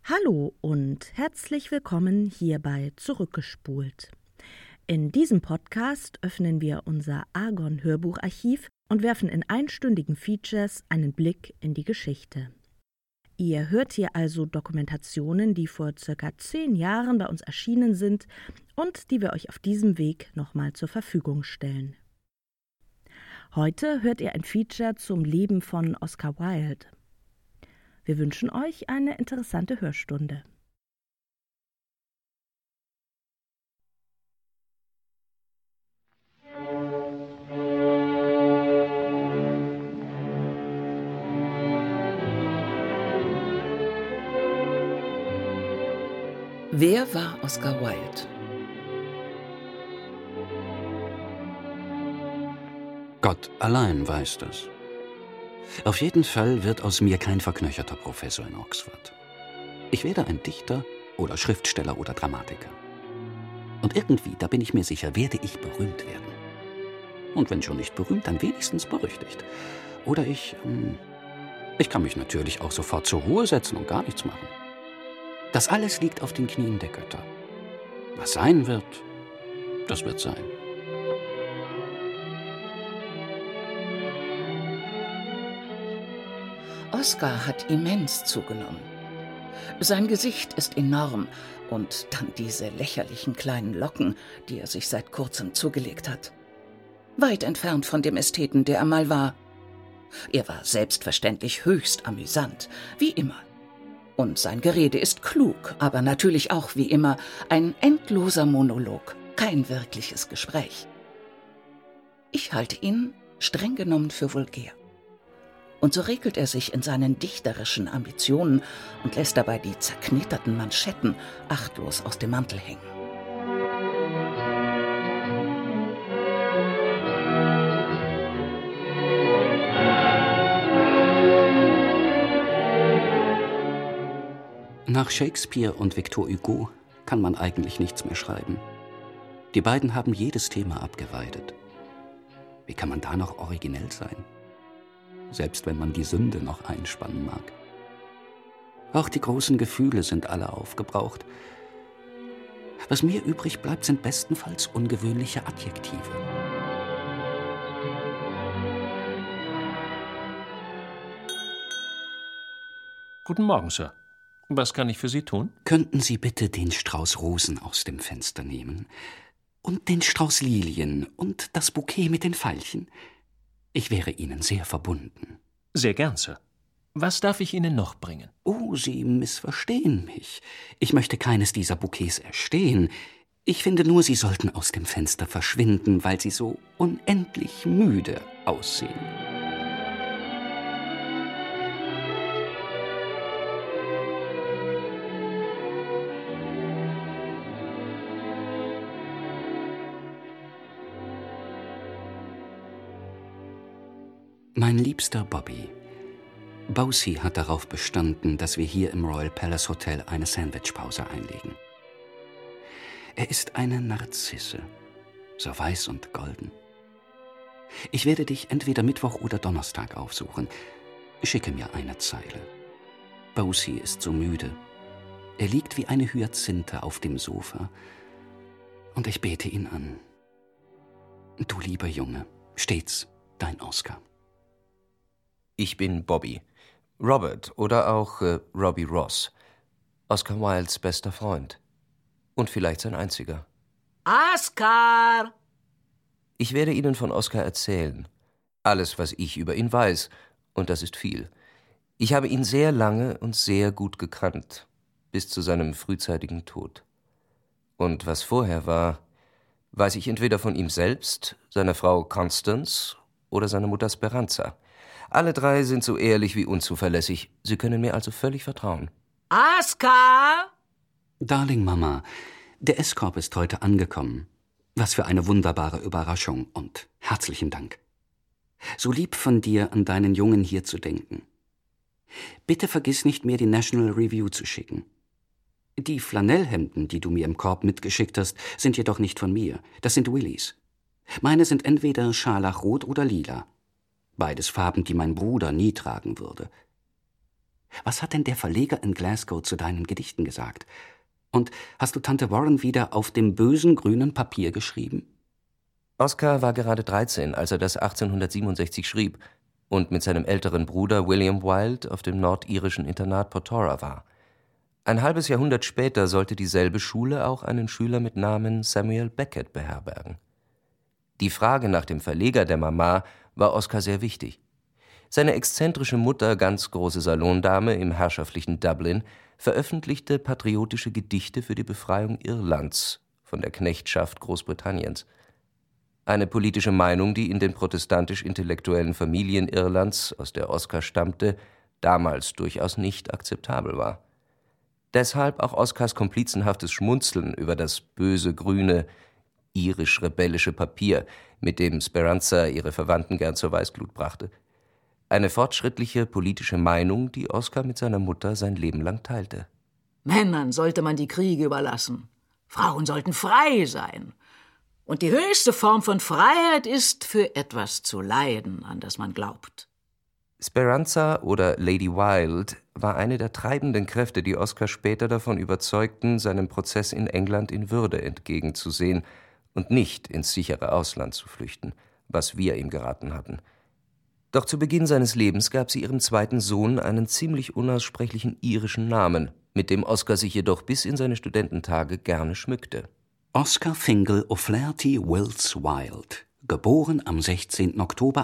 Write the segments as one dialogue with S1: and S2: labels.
S1: Hallo und herzlich willkommen hier bei Zurückgespult. In diesem Podcast öffnen wir unser Argon-Hörbucharchiv und werfen in einstündigen Features einen Blick in die Geschichte. Ihr hört hier also Dokumentationen, die vor ca. 10 Jahren bei uns erschienen sind und die wir euch auf diesem Weg nochmal zur Verfügung stellen. Heute hört ihr ein Feature zum Leben von Oscar Wilde. Wir wünschen euch eine interessante Hörstunde.
S2: Wer war Oscar Wilde?
S3: Gott allein weiß das. Auf jeden Fall wird aus mir kein verknöcherter Professor in Oxford. Ich werde ein Dichter oder Schriftsteller oder Dramatiker. Und irgendwie, da bin ich mir sicher, werde ich berühmt werden. Und wenn schon nicht berühmt, dann wenigstens berüchtigt. Oder ich kann mich natürlich auch sofort zur Ruhe setzen und gar nichts machen. Das alles liegt auf den Knien der Götter. Was sein wird, das wird sein.
S2: Oscar hat immens zugenommen. Sein Gesicht ist enorm und dann diese lächerlichen kleinen Locken, die er sich seit kurzem zugelegt hat. Weit entfernt von dem Ästheten, der er mal war. Er war selbstverständlich höchst amüsant, wie immer. Und sein Gerede ist klug, aber natürlich auch wie immer ein endloser Monolog, kein wirkliches Gespräch. Ich halte ihn streng genommen für vulgär. Und so regelt er sich in seinen dichterischen Ambitionen und lässt dabei die zerknitterten Manschetten achtlos aus dem Mantel hängen.
S3: Nach Shakespeare und Victor Hugo kann man eigentlich nichts mehr schreiben. Die beiden haben jedes Thema abgeweidet. Wie kann man da noch originell sein? Selbst wenn man die Sünde noch einspannen mag. Auch die großen Gefühle sind alle aufgebraucht. Was mir übrig bleibt, sind bestenfalls ungewöhnliche Adjektive.
S4: Guten Morgen, Sir. Was kann ich für Sie tun?
S3: Könnten Sie bitte den Strauß Rosen aus dem Fenster nehmen? Und den Strauß Lilien und das Bouquet mit den Veilchen? Ich wäre Ihnen sehr verbunden.
S4: Sehr gern, Sir. Was darf ich Ihnen noch bringen?
S3: Oh, Sie missverstehen mich. Ich möchte keines dieser Bouquets erstehen. Ich finde nur, Sie sollten aus dem Fenster verschwinden, weil Sie so unendlich müde aussehen. Mein liebster Bobby, Bosie hat darauf bestanden, dass wir hier im Royal Palace Hotel eine Sandwichpause einlegen. Er ist eine Narzisse, so weiß und golden. Ich werde dich entweder Mittwoch oder Donnerstag aufsuchen. Schicke mir eine Zeile. Bosie ist so müde. Er liegt wie eine Hyazinthe auf dem Sofa. Und ich bete ihn an. Du lieber Junge, stets dein Oscar.
S5: Ich bin Bobby. Robert oder auch Robbie Ross. Oscar Wildes bester Freund. Und vielleicht sein einziger.
S2: Oscar!
S5: Ich werde Ihnen von Oscar erzählen. Alles, was ich über ihn weiß. Und das ist viel. Ich habe ihn sehr lange und sehr gut gekannt. Bis zu seinem frühzeitigen Tod. Und was vorher war, weiß ich entweder von ihm selbst, seiner Frau Constance oder seiner Mutter Speranza. Alle drei sind so ehrlich wie unzuverlässig. Sie können mir also völlig vertrauen.
S2: Oscar!
S3: Darling Mama, der Esskorb ist heute angekommen. Was für eine wunderbare Überraschung und herzlichen Dank. So lieb von dir, an deinen Jungen hier zu denken. Bitte vergiss nicht, mir die National Review zu schicken. Die Flanellhemden, die du mir im Korb mitgeschickt hast, sind jedoch nicht von mir. Das sind Willys. Meine sind entweder scharlachrot oder lila. Beides Farben, die mein Bruder nie tragen würde. Was hat denn der Verleger in Glasgow zu deinen Gedichten gesagt? Und hast du Tante Warren wieder auf dem bösen grünen Papier geschrieben?
S5: Oscar war gerade 13, als er das 1867 schrieb und mit seinem älteren Bruder William Wilde auf dem nordirischen Internat Portora war. Ein halbes Jahrhundert später sollte dieselbe Schule auch einen Schüler mit Namen Samuel Beckett beherbergen. Die Frage nach dem Verleger der Mama war Oscar sehr wichtig. Seine exzentrische Mutter, ganz große Salondame im herrschaftlichen Dublin, veröffentlichte patriotische Gedichte für die Befreiung Irlands von der Knechtschaft Großbritanniens. Eine politische Meinung, die in den protestantisch-intellektuellen Familien Irlands, aus der Oscar stammte, damals durchaus nicht akzeptabel war. Deshalb auch Oscars komplizenhaftes Schmunzeln über das böse, grüne, irisch-rebellische Papier, mit dem Speranza ihre Verwandten gern zur Weißglut brachte. Eine fortschrittliche politische Meinung, die Oscar mit seiner Mutter sein Leben lang teilte.
S2: Männern sollte man die Kriege überlassen. Frauen sollten frei sein. Und die höchste Form von Freiheit ist, für etwas zu leiden, an das man glaubt.
S5: Speranza oder Lady Wilde war eine der treibenden Kräfte, die Oscar später davon überzeugten, seinem Prozess in England in Würde entgegenzusehen und nicht ins sichere Ausland zu flüchten, was wir ihm geraten hatten. Doch zu Beginn seines Lebens gab sie ihrem zweiten Sohn einen ziemlich unaussprechlichen irischen Namen, mit dem Oscar sich jedoch bis in seine Studententage gerne schmückte.
S3: Oscar Fingal O'Flaherty Wills Wilde, geboren am 16. Oktober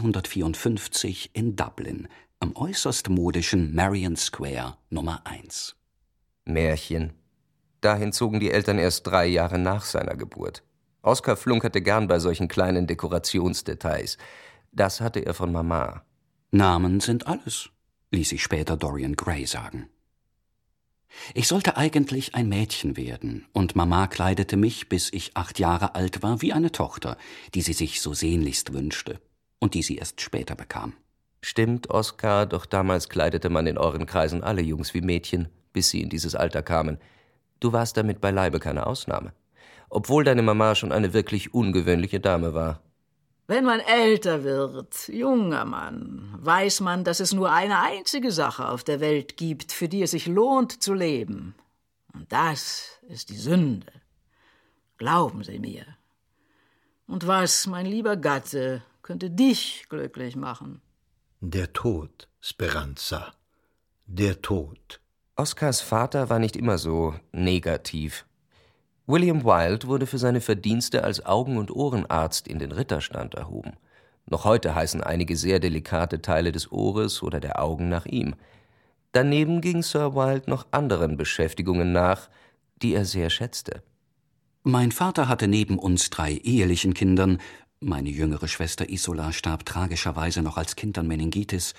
S3: 1854 in Dublin, am äußerst modischen Marion Square Nummer 1.
S5: Märchen. Dahin zogen die Eltern erst 3 Jahre nach seiner Geburt. Oscar flunkerte gern bei solchen kleinen Dekorationsdetails. Das hatte er von Mama.
S3: Namen sind alles, ließ sich später Dorian Gray sagen. Ich sollte eigentlich ein Mädchen werden, und Mama kleidete mich, bis ich 8 Jahre alt war, wie eine Tochter, die sie sich so sehnlichst wünschte und die sie erst später bekam.
S5: Stimmt, Oscar, doch damals kleidete man in euren Kreisen alle Jungs wie Mädchen, bis sie in dieses Alter kamen. Du warst damit beileibe keine Ausnahme, obwohl deine Mama schon eine wirklich ungewöhnliche Dame war.
S2: Wenn man älter wird, junger Mann, weiß man, dass es nur eine einzige Sache auf der Welt gibt, für die es sich lohnt zu leben. Und das ist die Sünde. Glauben Sie mir. Und was, mein lieber Gatte, könnte dich glücklich machen?
S6: Der Tod, Speranza. Der Tod.
S5: Oscars Vater war nicht immer so negativ. William Wilde wurde für seine Verdienste als Augen- und Ohrenarzt in den Ritterstand erhoben. Noch heute heißen einige sehr delikate Teile des Ohres oder der Augen nach ihm. Daneben ging Sir Wilde noch anderen Beschäftigungen nach, die er sehr schätzte.
S3: Mein Vater hatte neben uns 3 ehelichen Kindern, meine jüngere Schwester Isola starb tragischerweise noch als Kind an Meningitis,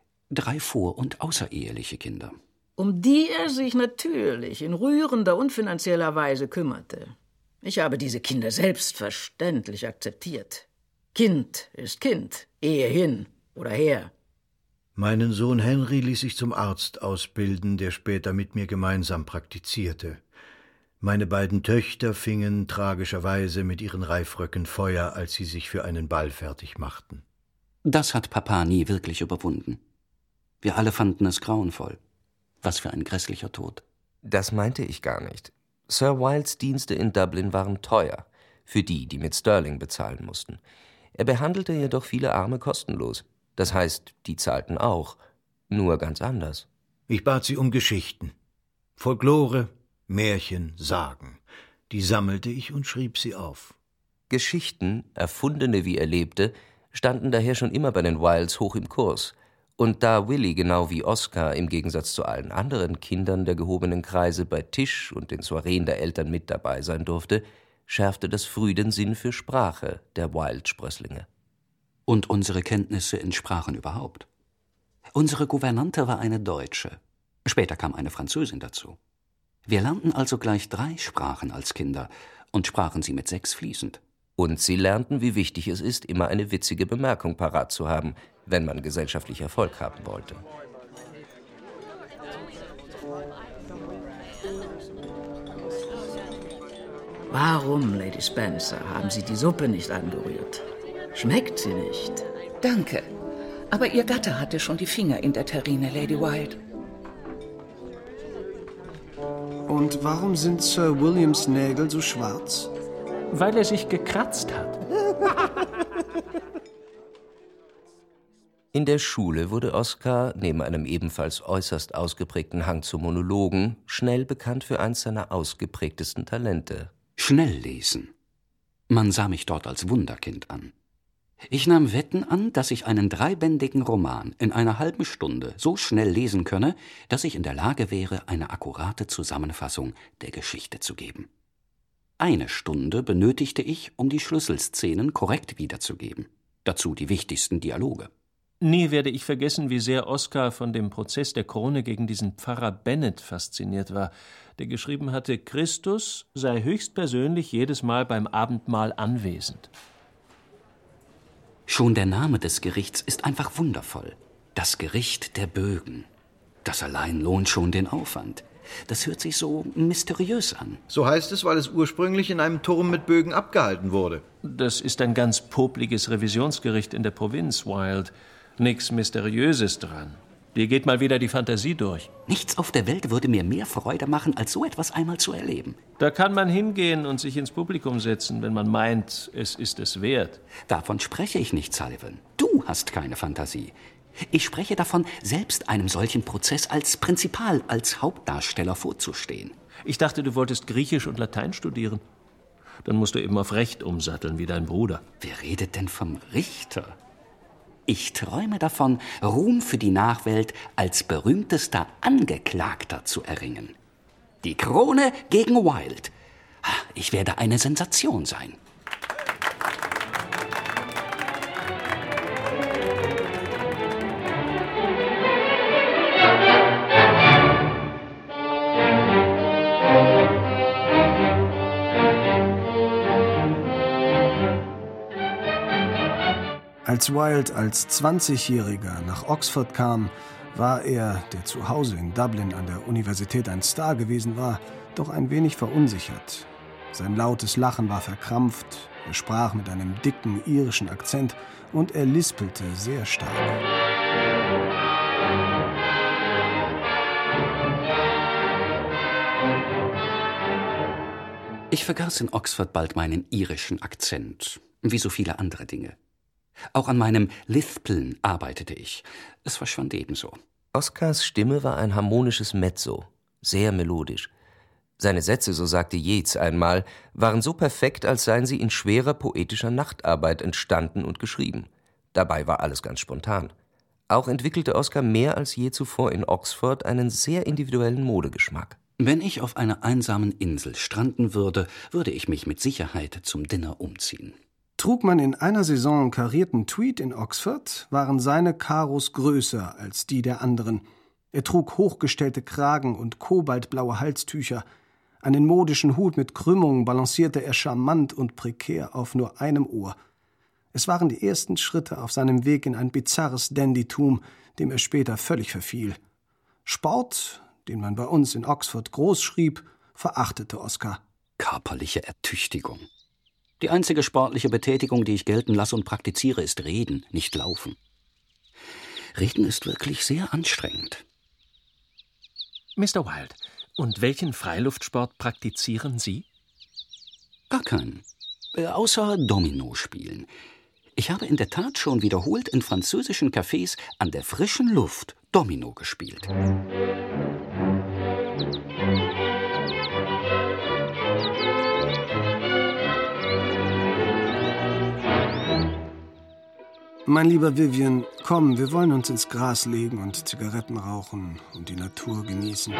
S3: 3 vor- und außereheliche Kinder.
S2: Um die er sich natürlich in rührender und finanzieller Weise kümmerte. Ich habe diese Kinder selbstverständlich akzeptiert. Kind ist Kind, Ehe hin oder her.
S6: Meinen Sohn Henry ließ ich zum Arzt ausbilden, der später mit mir gemeinsam praktizierte. Meine beiden Töchter fingen tragischerweise mit ihren Reifröcken Feuer, als sie sich für einen Ball fertig machten.
S3: Das hat Papa nie wirklich überwunden. Wir alle fanden es grauenvoll. Was für ein grässlicher Tod.
S5: Das meinte ich gar nicht. Sir Wildes Dienste in Dublin waren teuer, für die mit Sterling bezahlen mussten. Er behandelte jedoch viele Arme kostenlos. Das heißt, die zahlten auch, nur ganz anders.
S6: Ich bat sie um Geschichten. Folklore, Märchen, Sagen. Die sammelte ich und schrieb sie auf.
S5: Geschichten, erfundene wie er lebte, standen daher schon immer bei den Wildes hoch im Kurs. Und da Willy genau wie Oscar im Gegensatz zu allen anderen Kindern der gehobenen Kreise bei Tisch und den Soireen der Eltern mit dabei sein durfte, schärfte das früh den Sinn für Sprache der Wilde-Sprösslinge.
S3: Und unsere Kenntnisse in Sprachen überhaupt. Unsere Gouvernante war eine Deutsche. Später kam eine Französin dazu. Wir lernten also gleich 3 Sprachen als Kinder und sprachen sie mit 6 fließend.
S5: Und sie lernten, wie wichtig es ist, immer eine witzige Bemerkung parat zu haben, wenn man gesellschaftlich Erfolg haben wollte.
S2: Warum, Lady Spencer, haben Sie die Suppe nicht angerührt? Schmeckt sie nicht?
S7: Danke. Aber Ihr Gatte hatte schon die Finger in der Terrine, Lady Wilde. Und warum sind Sir Williams Nägel so schwarz?
S4: Weil er sich gekratzt hat.
S5: In der Schule wurde Oskar, neben einem ebenfalls äußerst ausgeprägten Hang zu Monologen, schnell bekannt für eins seiner ausgeprägtesten Talente:
S3: Schnelllesen. Man sah mich dort als Wunderkind an. Ich nahm Wetten an, dass ich einen 3-bändigen Roman in einer halben Stunde so schnell lesen könne, dass ich in der Lage wäre, eine akkurate Zusammenfassung der Geschichte zu geben. 1 Stunde benötigte ich, um die Schlüsselszenen korrekt wiederzugeben. Dazu die wichtigsten Dialoge.
S4: Nie werde ich vergessen, wie sehr Oskar von dem Prozess der Krone gegen diesen Pfarrer Bennet fasziniert war, der geschrieben hatte, Christus sei höchstpersönlich jedes Mal beim Abendmahl anwesend.
S3: Schon der Name des Gerichts ist einfach wundervoll. Das Gericht der Bögen. Das allein lohnt schon den Aufwand. Das hört sich so mysteriös an.
S6: So heißt es, weil es ursprünglich in einem Turm mit Bögen abgehalten wurde.
S4: Das ist ein ganz popliges Revisionsgericht in der Provinz, Wilde. Nichts Mysteriöses dran. Dir geht mal wieder die Fantasie durch.
S3: Nichts auf der Welt würde mir mehr Freude machen, als so etwas einmal zu erleben.
S4: Da kann man hingehen und sich ins Publikum setzen, wenn man meint, es ist es wert.
S3: Davon spreche ich nicht, Sullivan. Du hast keine Fantasie. Ich spreche davon, selbst einem solchen Prozess als Prinzipal, als Hauptdarsteller vorzustehen.
S4: Ich dachte, du wolltest Griechisch und Latein studieren. Dann musst du eben auf Recht umsatteln, wie dein Bruder.
S3: Wer redet denn vom Richter? Ich träume davon, Ruhm für die Nachwelt als berühmtester Angeklagter zu erringen. Die Krone gegen Wilde. Ich werde eine Sensation sein.
S7: Als Wilde als 20-Jähriger nach Oxford kam, war er, der zu Hause in Dublin an der Universität ein Star gewesen war, doch ein wenig verunsichert. Sein lautes Lachen war verkrampft, er sprach mit einem dicken irischen Akzent und er lispelte sehr stark.
S3: Ich vergaß in Oxford bald meinen irischen Akzent, wie so viele andere Dinge. Auch an meinem Lispeln arbeitete ich. Es verschwand ebenso.
S5: Oskars Stimme war ein harmonisches Mezzo, sehr melodisch. Seine Sätze, so sagte Yeats einmal, waren so perfekt, als seien sie in schwerer poetischer Nachtarbeit entstanden und geschrieben. Dabei war alles ganz spontan. Auch entwickelte Oskar mehr als je zuvor in Oxford einen sehr individuellen Modegeschmack.
S3: Wenn ich auf einer einsamen Insel stranden würde, würde ich mich mit Sicherheit zum Dinner umziehen.
S7: Trug man in einer Saison karierten Tweed in Oxford, waren seine Karos größer als die der anderen. Er trug hochgestellte Kragen und kobaltblaue Halstücher. Einen modischen Hut mit Krümmungen balancierte er charmant und prekär auf nur einem Ohr. Es waren die ersten Schritte auf seinem Weg in ein bizarres Dandytum, dem er später völlig verfiel. Sport, den man bei uns in Oxford groß schrieb, verachtete Oskar.
S3: Körperliche Ertüchtigung. Die einzige sportliche Betätigung, die ich gelten lasse und praktiziere, ist Reden, nicht Laufen. Reden ist wirklich sehr anstrengend.
S4: Mr. Wilde, und welchen Freiluftsport praktizieren Sie?
S3: Gar keinen. Außer Domino spielen. Ich habe in der Tat schon wiederholt in französischen Cafés an der frischen Luft Domino gespielt.
S7: Mein lieber Vivian, komm, wir wollen uns ins Gras legen und Zigaretten rauchen und die Natur genießen.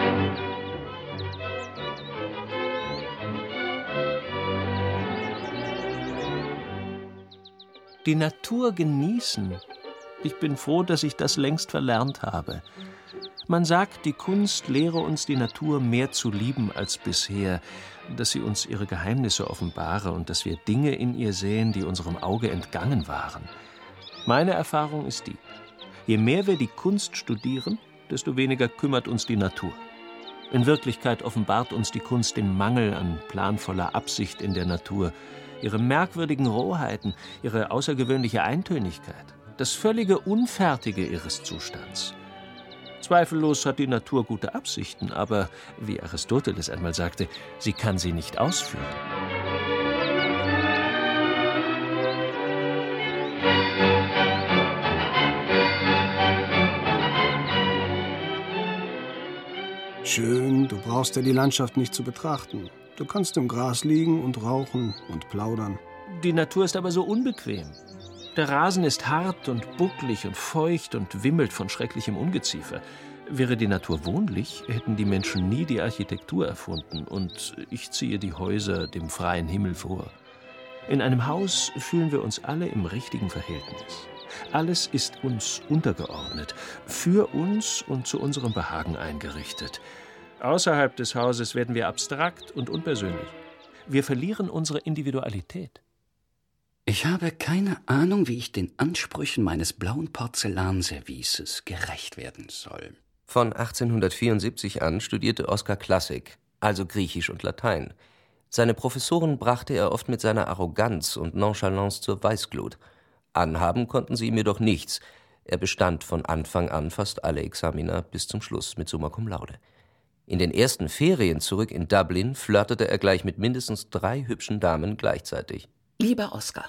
S4: Die Natur genießen? Ich bin froh, dass ich das längst verlernt habe. Man sagt, die Kunst lehre uns die Natur mehr zu lieben als bisher, dass sie uns ihre Geheimnisse offenbare und dass wir Dinge in ihr sehen, die unserem Auge entgangen waren. Meine Erfahrung ist die: Je mehr wir die Kunst studieren, desto weniger kümmert uns die Natur. In Wirklichkeit offenbart uns die Kunst den Mangel an planvoller Absicht in der Natur, ihre merkwürdigen Rohheiten, ihre außergewöhnliche Eintönigkeit, das völlige Unfertige ihres Zustands. Zweifellos hat die Natur gute Absichten, aber, wie Aristoteles einmal sagte, sie kann sie nicht ausführen.
S7: Schön, du brauchst ja die Landschaft nicht zu betrachten. Du kannst im Gras liegen und rauchen und plaudern.
S4: Die Natur ist aber so unbequem. Der Rasen ist hart und bucklig und feucht und wimmelt von schrecklichem Ungeziefer. Wäre die Natur wohnlich, hätten die Menschen nie die Architektur erfunden, und ich ziehe die Häuser dem freien Himmel vor. In einem Haus fühlen wir uns alle im richtigen Verhältnis. Alles ist uns untergeordnet, für uns und zu unserem Behagen eingerichtet. Außerhalb des Hauses werden wir abstrakt und unpersönlich. Wir verlieren unsere Individualität.
S3: Ich habe keine Ahnung, wie ich den Ansprüchen meines blauen Porzellanservices gerecht werden soll.
S5: Von 1874 an studierte Oskar Klassik, also Griechisch und Latein. Seine Professoren brachte er oft mit seiner Arroganz und Nonchalance zur Weißglut. Anhaben konnten sie ihm jedoch nichts. Er bestand von Anfang an fast alle Examina bis zum Schluss mit Summa Cum Laude. In den ersten Ferien zurück in Dublin flirtete er gleich mit mindestens 3 hübschen Damen gleichzeitig.
S2: Lieber Oskar,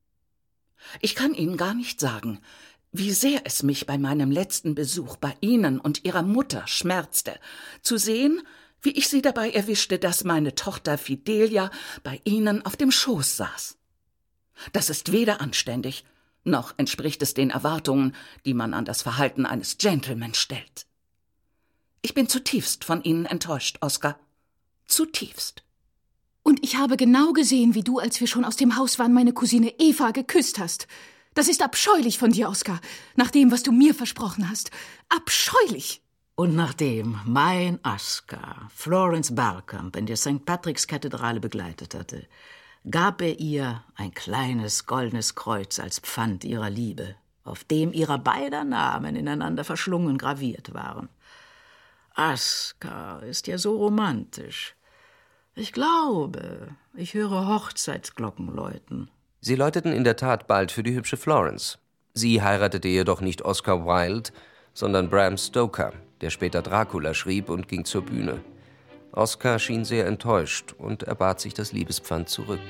S2: ich kann Ihnen gar nicht sagen, wie sehr es mich bei meinem letzten Besuch bei Ihnen und Ihrer Mutter schmerzte, zu sehen, wie ich Sie dabei erwischte, dass meine Tochter Fidelia bei Ihnen auf dem Schoß saß. Das ist weder anständig, noch entspricht es den Erwartungen, die man an das Verhalten eines Gentleman stellt. Ich bin zutiefst von Ihnen enttäuscht, Oskar. Zutiefst.
S8: Und ich habe genau gesehen, wie du, als wir schon aus dem Haus waren, meine Cousine Eva geküsst hast. Das ist abscheulich von dir, Oskar, nach dem, was du mir versprochen hast. Abscheulich!
S9: Und nachdem mein Oskar Florence Barcamp in der St. Patrick's Kathedrale begleitet hatte, gab er ihr ein kleines goldenes Kreuz als Pfand ihrer Liebe, auf dem ihrer beider Namen ineinander verschlungen graviert waren. Oskar ist ja so romantisch. Ich glaube, ich höre Hochzeitsglocken läuten.
S5: Sie läuteten in der Tat bald für die hübsche Florence. Sie heiratete jedoch nicht Oscar Wilde, sondern Bram Stoker, der später Dracula schrieb, und ging zur Bühne. Oskar schien sehr enttäuscht und erbat sich das Liebespfand zurück.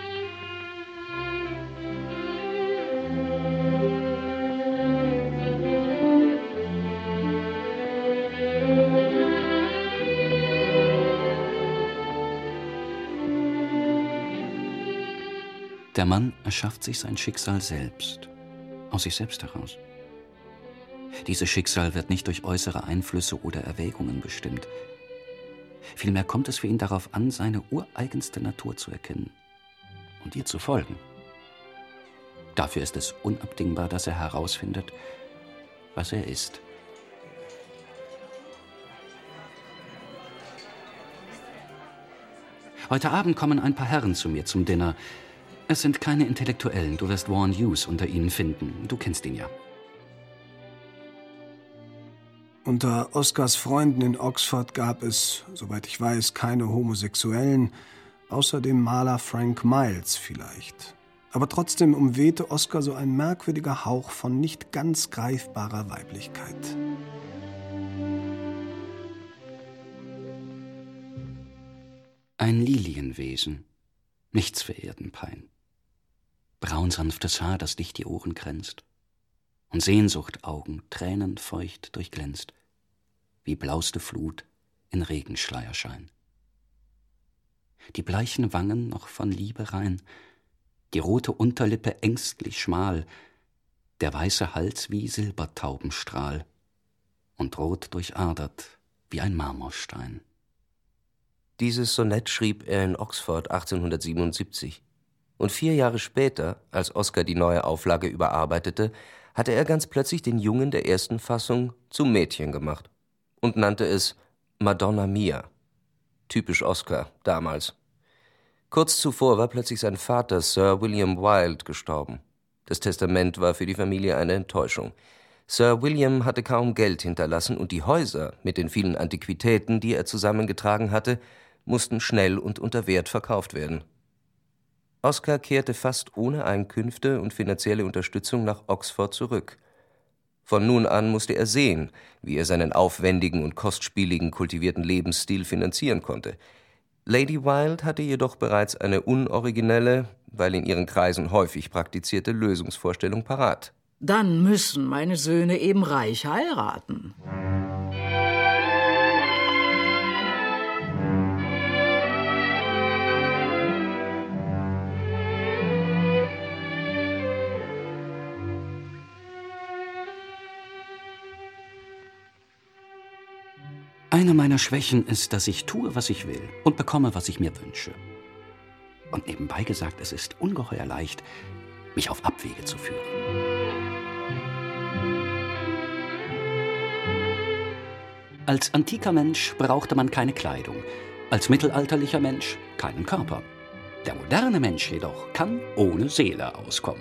S3: Der Mann erschafft sich sein Schicksal selbst, aus sich selbst heraus. Dieses Schicksal wird nicht durch äußere Einflüsse oder Erwägungen bestimmt. Vielmehr kommt es für ihn darauf an, seine ureigenste Natur zu erkennen und ihr zu folgen. Dafür ist es unabdingbar, dass er herausfindet, was er ist. Heute Abend kommen ein paar Herren zu mir zum Dinner. Es sind keine Intellektuellen, du wirst Vaughan Hughes unter ihnen finden. Du kennst ihn ja.
S7: Unter Oskars Freunden in Oxford gab es, soweit ich weiß, keine Homosexuellen, außer dem Maler Frank Miles vielleicht. Aber trotzdem umwehte Oskar so ein merkwürdiger Hauch von nicht ganz greifbarer Weiblichkeit.
S3: Ein Lilienwesen, nichts für Erdenpein. Braunsanftes Haar, das dicht die Ohren kränzt. Und Sehnsuchtaugen, tränenfeucht durchglänzt, wie blauste Flut in Regenschleierschein. Die bleichen Wangen noch von Liebe rein, die rote Unterlippe ängstlich schmal, der weiße Hals wie Silbertaubenstrahl und rot durchadert wie ein Marmorstein.
S5: Dieses Sonett schrieb er in Oxford 1877. Und 4 Jahre später, als Oskar die neue Auflage überarbeitete, hatte er ganz plötzlich den Jungen der ersten Fassung zum Mädchen gemacht und nannte es Madonna Mia. Typisch Oskar damals. Kurz zuvor war plötzlich sein Vater Sir William Wilde gestorben. Das Testament war für die Familie eine Enttäuschung. Sir William hatte kaum Geld hinterlassen und die Häuser mit den vielen Antiquitäten, die er zusammengetragen hatte, mussten schnell und unter Wert verkauft werden. Oskar kehrte fast ohne Einkünfte und finanzielle Unterstützung nach Oxford zurück. Von nun an musste er sehen, wie er seinen aufwendigen und kostspieligen kultivierten Lebensstil finanzieren konnte. Lady Wilde hatte jedoch bereits eine unoriginelle, weil in ihren Kreisen häufig praktizierte Lösungsvorstellung parat.
S9: Dann müssen meine Söhne eben reich heiraten.
S3: Eine meiner Schwächen ist, dass ich tue, was ich will und bekomme, was ich mir wünsche. Und nebenbei gesagt, es ist ungeheuer leicht, mich auf Abwege zu führen. Als antiker Mensch brauchte man keine Kleidung, als mittelalterlicher Mensch keinen Körper. Der moderne Mensch jedoch kann ohne Seele auskommen.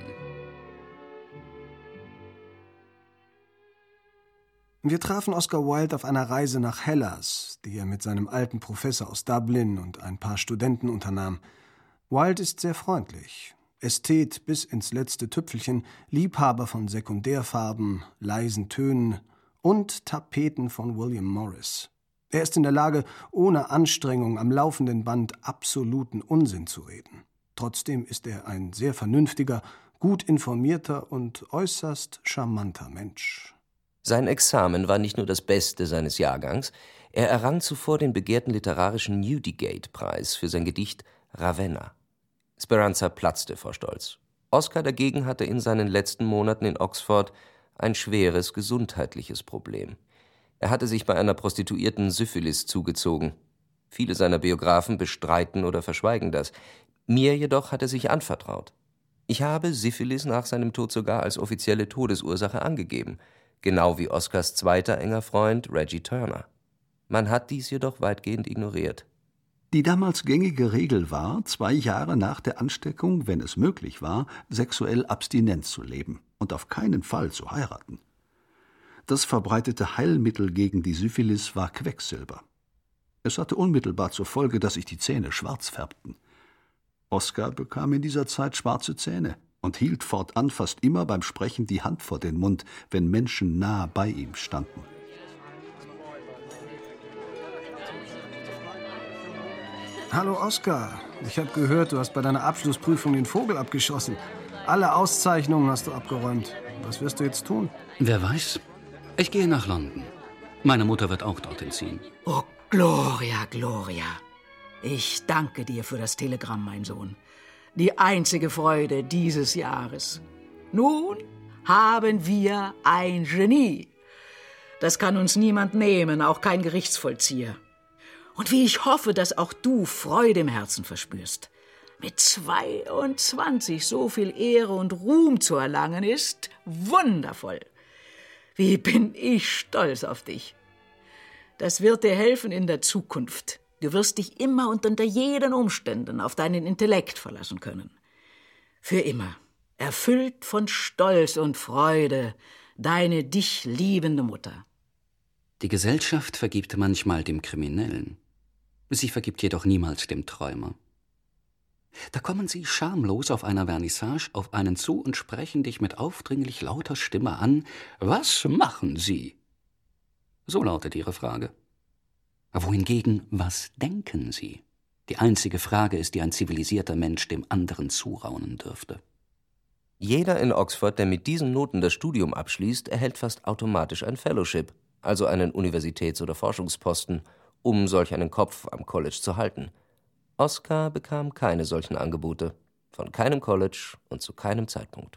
S7: Wir trafen Oscar Wilde auf einer Reise nach Hellas, die er mit seinem alten Professor aus Dublin und ein paar Studenten unternahm. Wilde ist sehr freundlich, Ästhet bis ins letzte Tüpfelchen, Liebhaber von Sekundärfarben, leisen Tönen und Tapeten von William Morris. Er ist in der Lage, ohne Anstrengung am laufenden Band absoluten Unsinn zu reden. Trotzdem ist er ein sehr vernünftiger, gut informierter und äußerst charmanter Mensch.
S5: Sein Examen war nicht nur das Beste seines Jahrgangs, er errang zuvor den begehrten literarischen Newdigate-Preis für sein Gedicht Ravenna. Speranza platzte vor Stolz. Oscar dagegen hatte in seinen letzten Monaten in Oxford ein schweres gesundheitliches Problem. Er hatte sich bei einer Prostituierten Syphilis zugezogen. Viele seiner Biografen bestreiten oder verschweigen das. Mir jedoch hat er sich anvertraut. Ich habe Syphilis nach seinem Tod sogar als offizielle Todesursache angegeben, genau wie Oscars zweiter enger Freund Reggie Turner. Man hat dies jedoch weitgehend ignoriert.
S10: Die damals gängige Regel war, 2 Jahre nach der Ansteckung, wenn es möglich war, sexuell abstinent zu leben und auf keinen Fall zu heiraten. Das verbreitete Heilmittel gegen die Syphilis war Quecksilber. Es hatte unmittelbar zur Folge, dass sich die Zähne schwarz färbten. Oscar bekam in dieser Zeit schwarze Zähne und hielt fortan fast immer beim Sprechen die Hand vor den Mund, wenn Menschen nah bei ihm standen.
S7: Hallo Oscar, ich habe gehört, du hast bei deiner Abschlussprüfung den Vogel abgeschossen. Alle Auszeichnungen hast du abgeräumt. Was wirst du jetzt tun?
S3: Wer weiß. Ich gehe nach London. Meine Mutter wird auch dorthin ziehen.
S9: Oh, Gloria, Gloria. Ich danke dir für das Telegramm, mein Sohn. Die einzige Freude dieses Jahres. Nun haben wir ein Genie. Das kann uns niemand nehmen, auch kein Gerichtsvollzieher. Und wie ich hoffe, dass auch du Freude im Herzen verspürst. Mit 22 so viel Ehre und Ruhm zu erlangen, ist wundervoll. Wie bin ich stolz auf dich. Das wird dir helfen in der Zukunft. Du wirst dich immer und unter jeden Umständen auf deinen Intellekt verlassen können. Für immer, erfüllt von Stolz und Freude, deine dich liebende Mutter.
S3: Die Gesellschaft vergibt manchmal dem Kriminellen. Sie vergibt jedoch niemals dem Träumer. Da kommen sie schamlos auf einer Vernissage auf einen zu und sprechen dich mit aufdringlich lauter Stimme an. Was machen Sie? So lautet ihre Frage. Wohingegen, was denken Sie? Die einzige Frage ist, die ein zivilisierter Mensch dem anderen zuraunen dürfte.
S5: Jeder in Oxford, der mit diesen Noten das Studium abschließt, erhält fast automatisch ein Fellowship, also einen Universitäts- oder Forschungsposten, um solch einen Kopf am College zu halten. Oscar bekam keine solchen Angebote, von keinem College und zu keinem Zeitpunkt.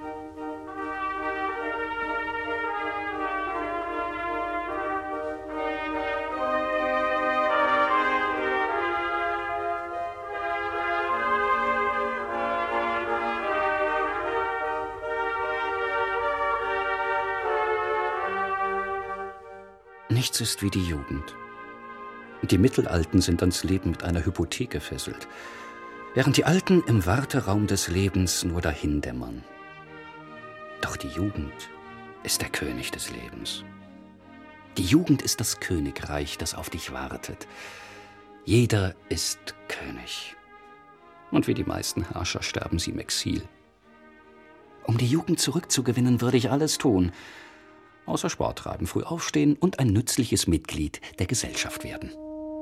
S3: Nichts ist wie die Jugend. Die Mittelalten sind ans Leben mit einer Hypothek gefesselt, während die Alten im Warteraum des Lebens nur dahindämmern. Doch die Jugend ist der König des Lebens. Die Jugend ist das Königreich, das auf dich wartet. Jeder ist König. Und wie die meisten Herrscher sterben sie im Exil. Um die Jugend zurückzugewinnen, würde ich alles tun. Außer Sport treiben, früh aufstehen und ein nützliches Mitglied der Gesellschaft werden.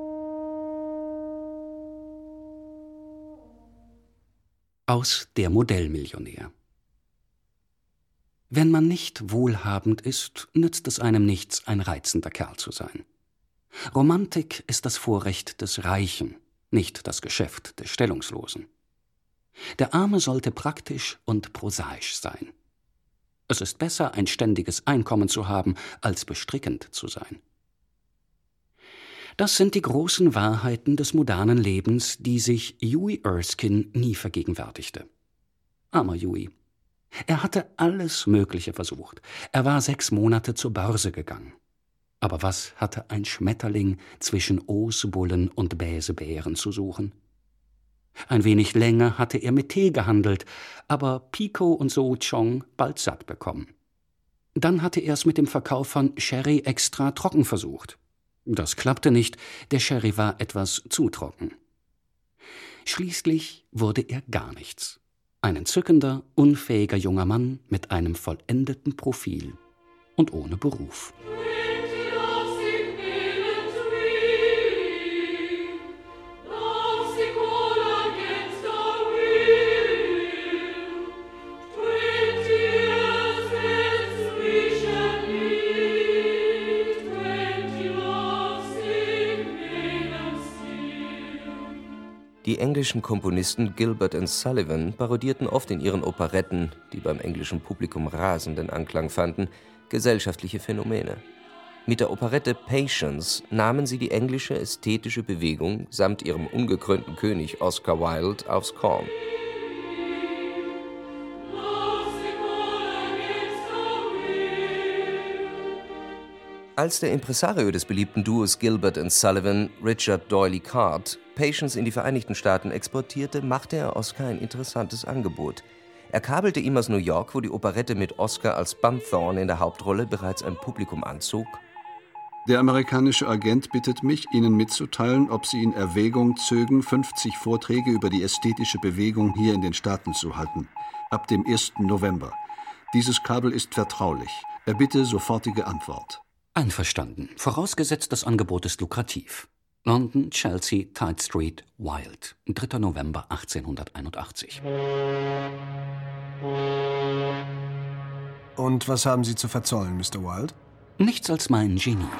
S3: Aus Der Modellmillionär. Wenn man nicht wohlhabend ist, nützt es einem nichts, ein reizender Kerl zu sein. Romantik ist das Vorrecht des Reichen, nicht das Geschäft des Stellungslosen. Der Arme sollte praktisch und prosaisch sein. Es ist besser, ein ständiges Einkommen zu haben, als bestrickend zu sein. Das sind die großen Wahrheiten des modernen Lebens, die sich Huey Erskine nie vergegenwärtigte. Armer Huey. Er hatte alles Mögliche versucht. Er war 6 Monate zur Börse gegangen. Aber was hatte ein Schmetterling zwischen Oosbullen und Bäsebären zu suchen? Ein wenig länger hatte er mit Tee gehandelt, aber Pico und So Chong bald satt bekommen. Dann hatte er es mit dem Verkauf von Sherry extra trocken versucht. Das klappte nicht, der Sherry war etwas zu trocken. Schließlich wurde er gar nichts. Ein entzückender, unfähiger junger Mann mit einem vollendeten Profil und ohne Beruf.
S5: Die englischen Komponisten Gilbert und Sullivan parodierten oft in ihren Operetten, die beim englischen Publikum rasenden Anklang fanden, gesellschaftliche Phänomene. Mit der Operette Patience nahmen sie die englische ästhetische Bewegung samt ihrem ungekrönten König Oscar Wilde aufs Korn. Als der Impresario des beliebten Duos Gilbert und Sullivan, Richard D'Oyly Carte, Patience in die Vereinigten Staaten exportierte, machte er Oscar ein interessantes Angebot. Er kabelte ihm aus New York, wo die Operette mit Oscar als Bunthorne in der Hauptrolle bereits ein Publikum anzog.
S10: Der amerikanische Agent bittet mich, Ihnen mitzuteilen, ob Sie in Erwägung zögen, 50 Vorträge über die ästhetische Bewegung hier in den Staaten zu halten. Ab dem 1. November. Dieses Kabel ist vertraulich. Er bitte sofortige Antwort.
S3: Einverstanden, vorausgesetzt das Angebot ist lukrativ. London, Chelsea, Tite Street, Wilde, 3. November 1881.
S7: Und was haben Sie zu verzollen, Mr. Wilde?
S3: Nichts als mein Genie.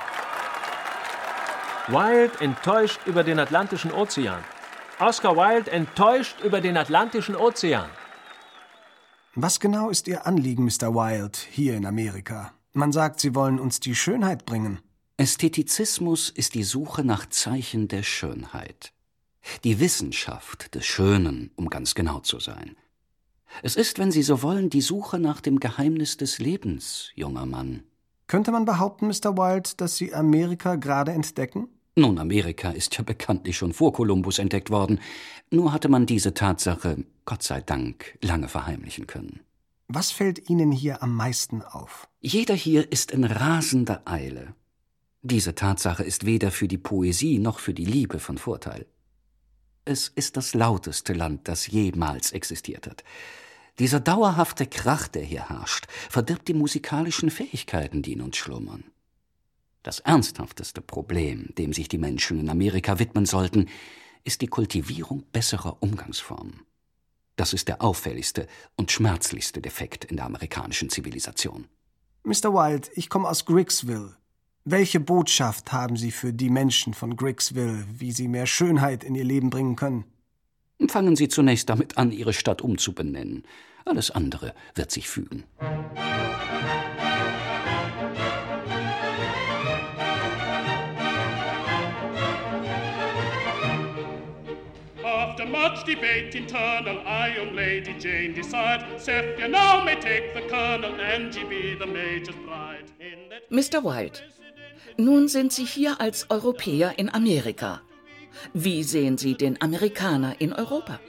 S4: Wilde enttäuscht über den Atlantischen Ozean. Oscar Wilde enttäuscht über den Atlantischen Ozean.
S7: Was genau ist Ihr Anliegen, Mr. Wilde, hier in Amerika? Man sagt, Sie wollen uns die Schönheit bringen.
S3: Ästhetizismus ist die Suche nach Zeichen der Schönheit. Die Wissenschaft des Schönen, um ganz genau zu sein. Es ist, wenn Sie so wollen, die Suche nach dem Geheimnis des Lebens, junger Mann.
S7: Könnte man behaupten, Mr. Wilde, dass Sie Amerika gerade entdecken?
S3: Nun, Amerika ist ja bekanntlich schon vor Kolumbus entdeckt worden. Nur hatte man diese Tatsache, Gott sei Dank, lange verheimlichen können.
S7: Was fällt Ihnen hier am meisten auf?
S3: Jeder hier ist in rasender Eile. Diese Tatsache ist weder für die Poesie noch für die Liebe von Vorteil. Es ist das lauteste Land, das jemals existiert hat. Dieser dauerhafte Krach, der hier herrscht, verdirbt die musikalischen Fähigkeiten, die in uns schlummern. Das ernsthafteste Problem, dem sich die Menschen in Amerika widmen sollten, ist die Kultivierung besserer Umgangsformen. Das ist der auffälligste und schmerzlichste Defekt in der amerikanischen Zivilisation.
S7: Mr. Wilde, ich komme aus Grigsville. Welche Botschaft haben Sie für die Menschen von Grigsville, wie sie mehr Schönheit in ihr Leben bringen können?
S3: Fangen Sie zunächst damit an, Ihre Stadt umzubenennen. Alles andere wird sich fügen.
S11: After much debate internal, I and Lady Jane decide, Seth, you now may take the Colonel and ye be the Major's bride.
S2: Mr. Wilde, nun sind Sie hier als Europäer in Amerika. Wie sehen Sie den Amerikaner in Europa?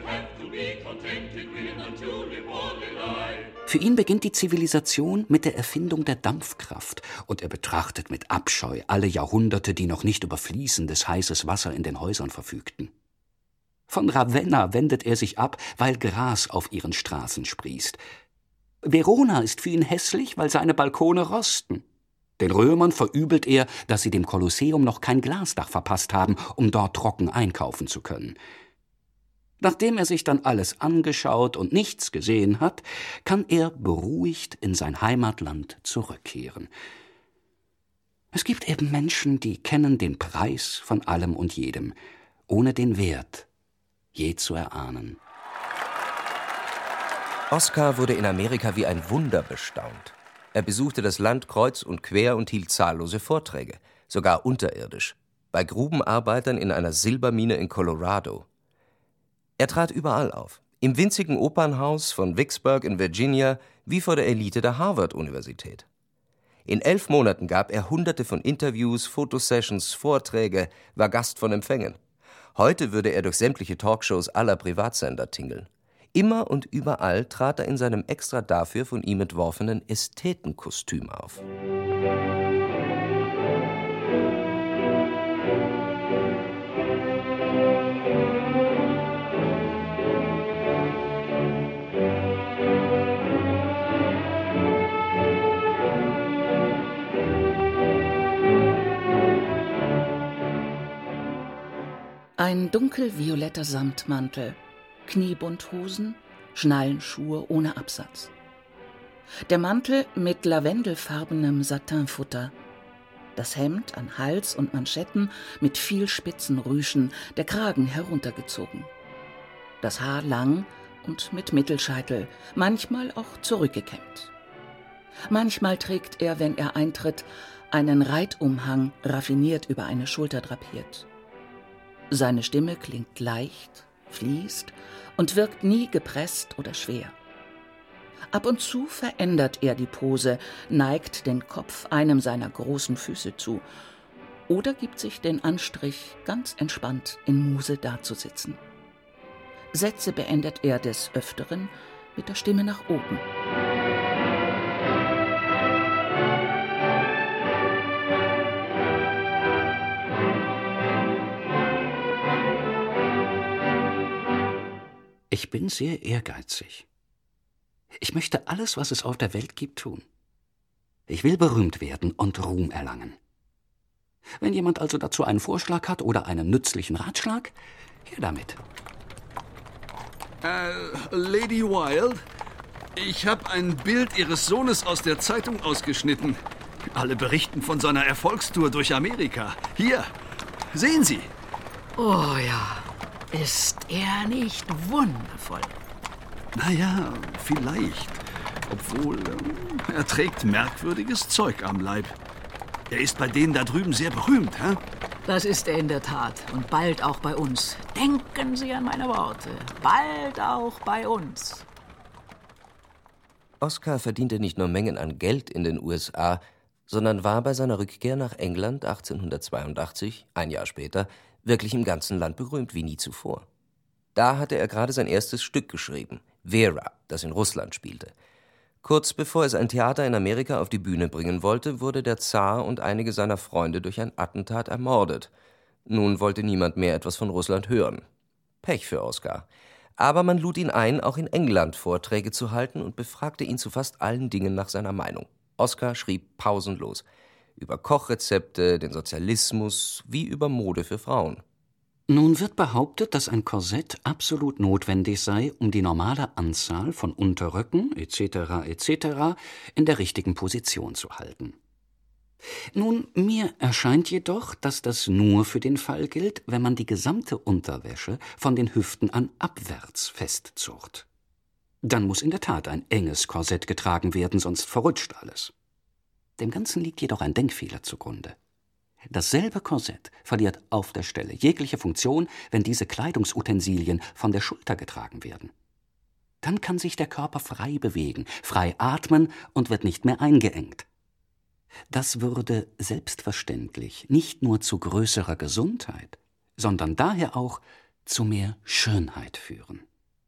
S3: Für ihn beginnt die Zivilisation mit der Erfindung der Dampfkraft und er betrachtet mit Abscheu alle Jahrhunderte, die noch nicht über fließendes, heißes Wasser in den Häusern verfügten. Von Ravenna wendet er sich ab, weil Gras auf ihren Straßen sprießt. Verona ist für ihn hässlich, weil seine Balkone rosten. Den Römern verübelt er, dass sie dem Kolosseum noch kein Glasdach verpasst haben, um dort trocken einkaufen zu können. Nachdem er sich dann alles angeschaut und nichts gesehen hat, kann er beruhigt in sein Heimatland zurückkehren. Es gibt eben Menschen, die kennen den Preis von allem und jedem, ohne den Wert je zu erahnen.
S5: Oskar wurde in Amerika wie ein Wunder bestaunt. Er besuchte das Land kreuz und quer und hielt zahllose Vorträge, sogar unterirdisch, bei Grubenarbeitern in einer Silbermine in Colorado. Er trat überall auf, im winzigen Opernhaus von Vicksburg in Virginia wie vor der Elite der Harvard-Universität. In 11 Monaten gab er Hunderte von Interviews, Fotosessions, Vorträge, war Gast von Empfängen. Heute würde er durch sämtliche Talkshows aller Privatsender tingeln. Immer und überall trat er in seinem extra dafür von ihm entworfenen Ästhetenkostüm auf.
S2: Ein dunkelvioletter Samtmantel, Kniebundhosen, Schnallenschuhe ohne Absatz. Der Mantel mit lavendelfarbenem Satinfutter. Das Hemd an Hals und Manschetten mit viel spitzen Rüschen, der Kragen heruntergezogen. Das Haar lang und mit Mittelscheitel, manchmal auch zurückgekämmt. Manchmal trägt er, wenn er eintritt, einen Reitumhang raffiniert über eine Schulter drapiert. Seine Stimme klingt leicht, fließt und wirkt nie gepresst oder schwer. Ab und zu verändert er die Pose, neigt den Kopf einem seiner großen Füße zu oder gibt sich den Anstrich, ganz entspannt in Muse dazusitzen. Sätze beendet er des Öfteren mit der Stimme nach oben.
S3: Ich bin sehr ehrgeizig. Ich möchte alles, was es auf der Welt gibt, tun. Ich will berühmt werden und Ruhm erlangen. Wenn jemand also dazu einen Vorschlag hat oder einen nützlichen Ratschlag, her damit.
S10: Lady Wilde, ich habe ein Bild Ihres Sohnes aus der Zeitung ausgeschnitten. Alle berichten von seiner Erfolgstour durch Amerika. Hier, sehen Sie.
S9: Oh ja. Ist er nicht wundervoll?
S10: Naja, vielleicht. Obwohl, er trägt merkwürdiges Zeug am Leib. Er ist bei denen da drüben sehr berühmt, hä?
S9: Das ist er in der Tat. Und bald auch bei uns. Denken Sie an meine Worte. Bald auch bei uns.
S5: Oskar verdiente nicht nur Mengen an Geld in den USA, sondern war bei seiner Rückkehr nach England 1882, ein Jahr später, wirklich im ganzen Land berühmt wie nie zuvor. Da hatte er gerade sein erstes Stück geschrieben, Vera, das in Russland spielte. Kurz bevor er ein Theater in Amerika auf die Bühne bringen wollte, wurde der Zar und einige seiner Freunde durch ein Attentat ermordet. Nun wollte niemand mehr etwas von Russland hören. Pech für Oskar. Aber man lud ihn ein, auch in England Vorträge zu halten und befragte ihn zu fast allen Dingen nach seiner Meinung. Oskar schrieb pausenlos. Über Kochrezepte, den Sozialismus, wie über Mode für Frauen.
S3: Nun wird behauptet, dass ein Korsett absolut notwendig sei, um die normale Anzahl von Unterröcken etc. in der richtigen Position zu halten. Nun, mir erscheint jedoch, dass das nur für den Fall gilt, wenn man die gesamte Unterwäsche von den Hüften an abwärts festzurrt. Dann muss in der Tat ein enges Korsett getragen werden, sonst verrutscht alles. Dem Ganzen liegt jedoch ein Denkfehler zugrunde. Dasselbe Korsett verliert auf der Stelle jegliche Funktion, wenn diese Kleidungsutensilien von der Schulter getragen werden. Dann kann sich der Körper frei bewegen, frei atmen und wird nicht mehr eingeengt. Das würde selbstverständlich nicht nur zu größerer Gesundheit, sondern daher auch zu mehr Schönheit führen.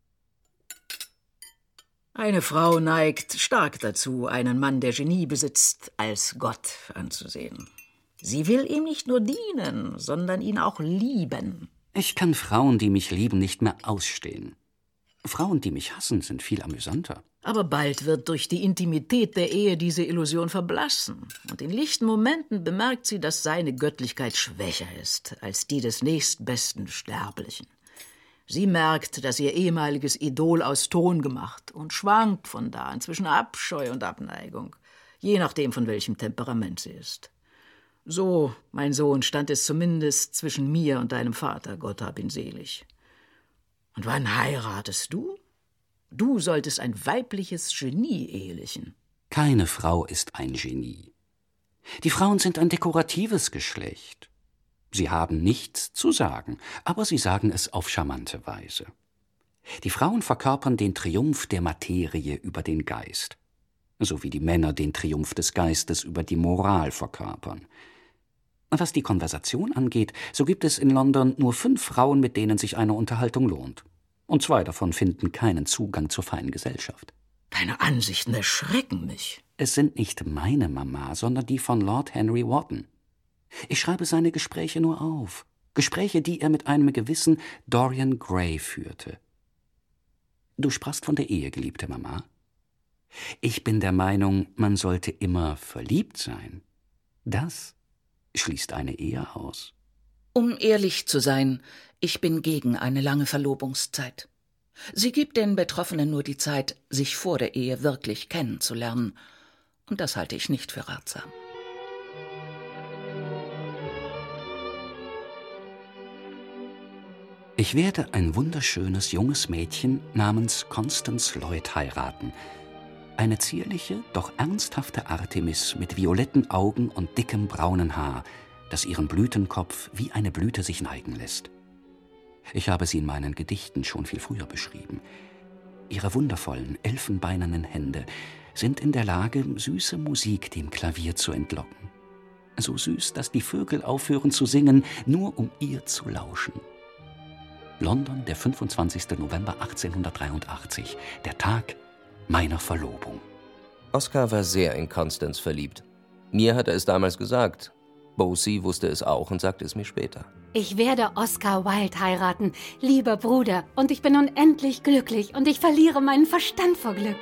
S9: Eine Frau neigt stark dazu, einen Mann, der Genie besitzt, als Gott anzusehen. Sie will ihm nicht nur dienen, sondern ihn auch lieben.
S3: Ich kann Frauen, die mich lieben, nicht mehr ausstehen. Frauen, die mich hassen, sind viel amüsanter.
S9: Aber bald wird durch die Intimität der Ehe diese Illusion verblassen. Und in lichten Momenten bemerkt sie, dass seine Göttlichkeit schwächer ist als die des nächstbesten Sterblichen. Sie merkt, dass ihr ehemaliges Idol aus Ton gemacht und schwankt von da an zwischen Abscheu und Abneigung, je nachdem, von welchem Temperament sie ist. So, mein Sohn, stand es zumindest zwischen mir und deinem Vater, Gott hab ihn selig. Und wann heiratest du? Du solltest ein weibliches Genie ehelichen.
S3: Keine Frau ist ein Genie. Die Frauen sind ein dekoratives Geschlecht. Sie haben nichts zu sagen, aber sie sagen es auf charmante Weise. Die Frauen verkörpern den Triumph der Materie über den Geist, so wie die Männer den Triumph des Geistes über die Moral verkörpern. Was die Konversation angeht, so gibt es in London nur 5 Frauen, mit denen sich eine Unterhaltung lohnt. Und 2 davon finden keinen Zugang zur feinen Gesellschaft.
S9: Deine Ansichten erschrecken mich.
S3: Es sind nicht meine Mama, sondern die von Lord Henry Wotton. Ich schreibe seine Gespräche nur auf. Gespräche, die er mit einem gewissen Dorian Gray führte. Du sprachst von der Ehe, geliebte Mama. Ich bin der Meinung, man sollte immer verliebt sein. Das schließt eine Ehe aus.
S2: Um ehrlich zu sein, ich bin gegen eine lange Verlobungszeit. Sie gibt den Betroffenen nur die Zeit, sich vor der Ehe wirklich kennenzulernen. Und das halte ich nicht für ratsam.
S3: Ich werde ein wunderschönes junges Mädchen namens Constance Lloyd heiraten. Eine zierliche, doch ernsthafte Artemis mit violetten Augen und dickem braunen Haar, das ihren Blütenkopf wie eine Blüte sich neigen lässt. Ich habe sie in meinen Gedichten schon viel früher beschrieben. Ihre wundervollen, elfenbeinernen Hände sind in der Lage, süße Musik dem Klavier zu entlocken. So süß, dass die Vögel aufhören zu singen, nur um ihr zu lauschen. London, der 25. November 1883, der Tag meiner Verlobung.
S5: Oscar war sehr in Constance verliebt. Mir hat er es damals gesagt. Bosie wusste es auch und sagte es mir später.
S12: Ich werde Oscar Wilde heiraten, lieber Bruder, und ich bin unendlich glücklich und ich verliere meinen Verstand vor Glück.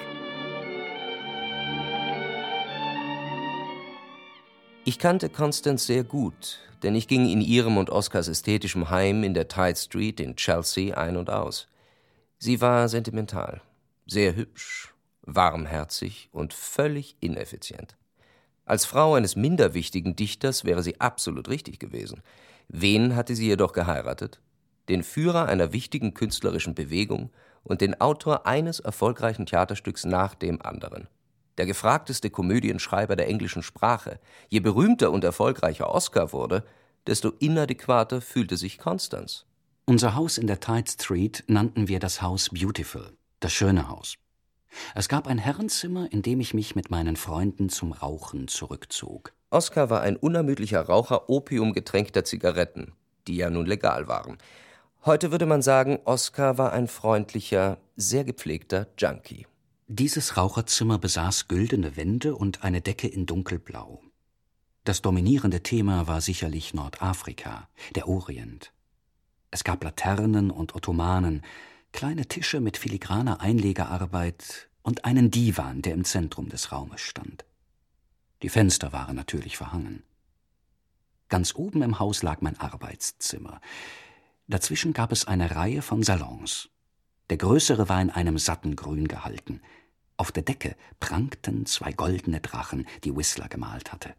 S5: Ich kannte Constance sehr gut, denn ich ging in ihrem und Oscars ästhetischem Heim in der Tite Street in Chelsea ein und aus. Sie war sentimental, sehr hübsch, warmherzig und völlig ineffizient. Als Frau eines minderwichtigen Dichters wäre sie absolut richtig gewesen. Wen hatte sie jedoch geheiratet? Den Führer einer wichtigen künstlerischen Bewegung und den Autor eines erfolgreichen Theaterstücks nach dem anderen. Der gefragteste Komödienschreiber der englischen Sprache. Je berühmter und erfolgreicher Oscar wurde, desto inadäquater fühlte sich Constance.
S3: Unser Haus in der Tite Street nannten wir das Haus Beautiful, das schöne Haus. Es gab ein Herrenzimmer, in dem ich mich mit meinen Freunden zum Rauchen zurückzog.
S5: Oscar war ein unermüdlicher Raucher opiumgetränkter Zigaretten, die ja nun legal waren. Heute würde man sagen, Oscar war ein freundlicher, sehr gepflegter Junkie.
S3: Dieses Raucherzimmer besaß güldene Wände und eine Decke in dunkelblau. Das dominierende Thema war sicherlich Nordafrika, der Orient. Es gab Laternen und Ottomanen, kleine Tische mit filigraner Einlegearbeit und einen Divan, der im Zentrum des Raumes stand. Die Fenster waren natürlich verhangen. Ganz oben im Haus lag mein Arbeitszimmer. Dazwischen gab es eine Reihe von Salons. Der größere war in einem satten Grün gehalten. Auf der Decke prangten 2 goldene Drachen, die Whistler gemalt hatte.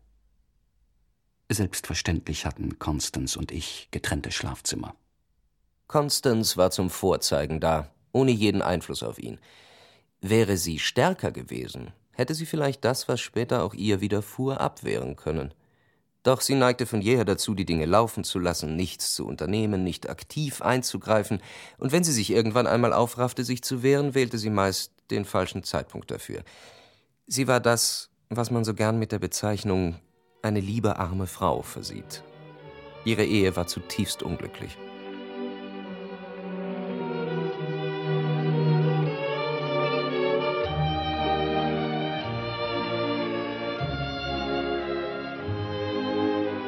S3: Selbstverständlich hatten Constance und ich getrennte Schlafzimmer.
S5: Constance war zum Vorzeigen da, ohne jeden Einfluss auf ihn. Wäre sie stärker gewesen, hätte sie vielleicht das, was später auch ihr widerfuhr, abwehren können. Doch sie neigte von jeher dazu, die Dinge laufen zu lassen, nichts zu unternehmen, nicht aktiv einzugreifen, und wenn sie sich irgendwann einmal aufraffte, sich zu wehren, wählte sie meist den falschen Zeitpunkt dafür. Sie war das, was man so gern mit der Bezeichnung eine liebe arme Frau versieht. Ihre Ehe war zutiefst unglücklich.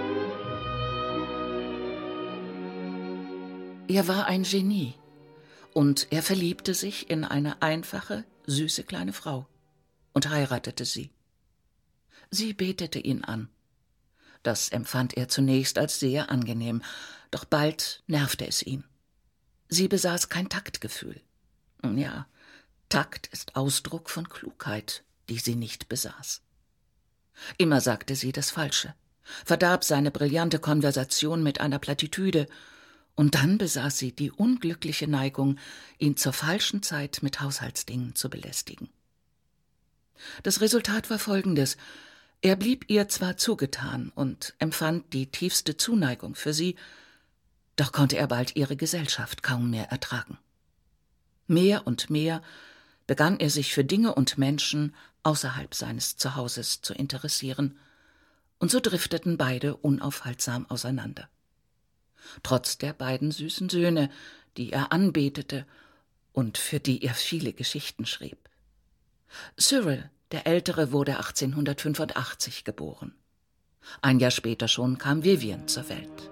S2: Er war ein Genie. Und er verliebte sich in eine einfache, süße kleine Frau und heiratete sie. Sie betete ihn an. Das empfand er zunächst als sehr angenehm, doch bald nervte es ihn. Sie besaß kein Taktgefühl. Ja, Takt ist Ausdruck von Klugheit, die sie nicht besaß. Immer sagte sie das Falsche, verdarb seine brillante Konversation mit einer Plattitüde, und dann besaß sie die unglückliche Neigung, ihn zur falschen Zeit mit Haushaltsdingen zu belästigen. Das Resultat war folgendes: Er blieb ihr zwar zugetan und empfand die tiefste Zuneigung für sie, doch konnte er bald ihre Gesellschaft kaum mehr ertragen. Mehr und mehr begann er sich für Dinge und Menschen außerhalb seines Zuhauses zu interessieren, und so drifteten beide unaufhaltsam auseinander. Trotz der beiden süßen Söhne, die er anbetete und für die er viele Geschichten schrieb. Cyril, der Ältere, wurde 1885 geboren. Ein Jahr später schon kam Vivian zur Welt.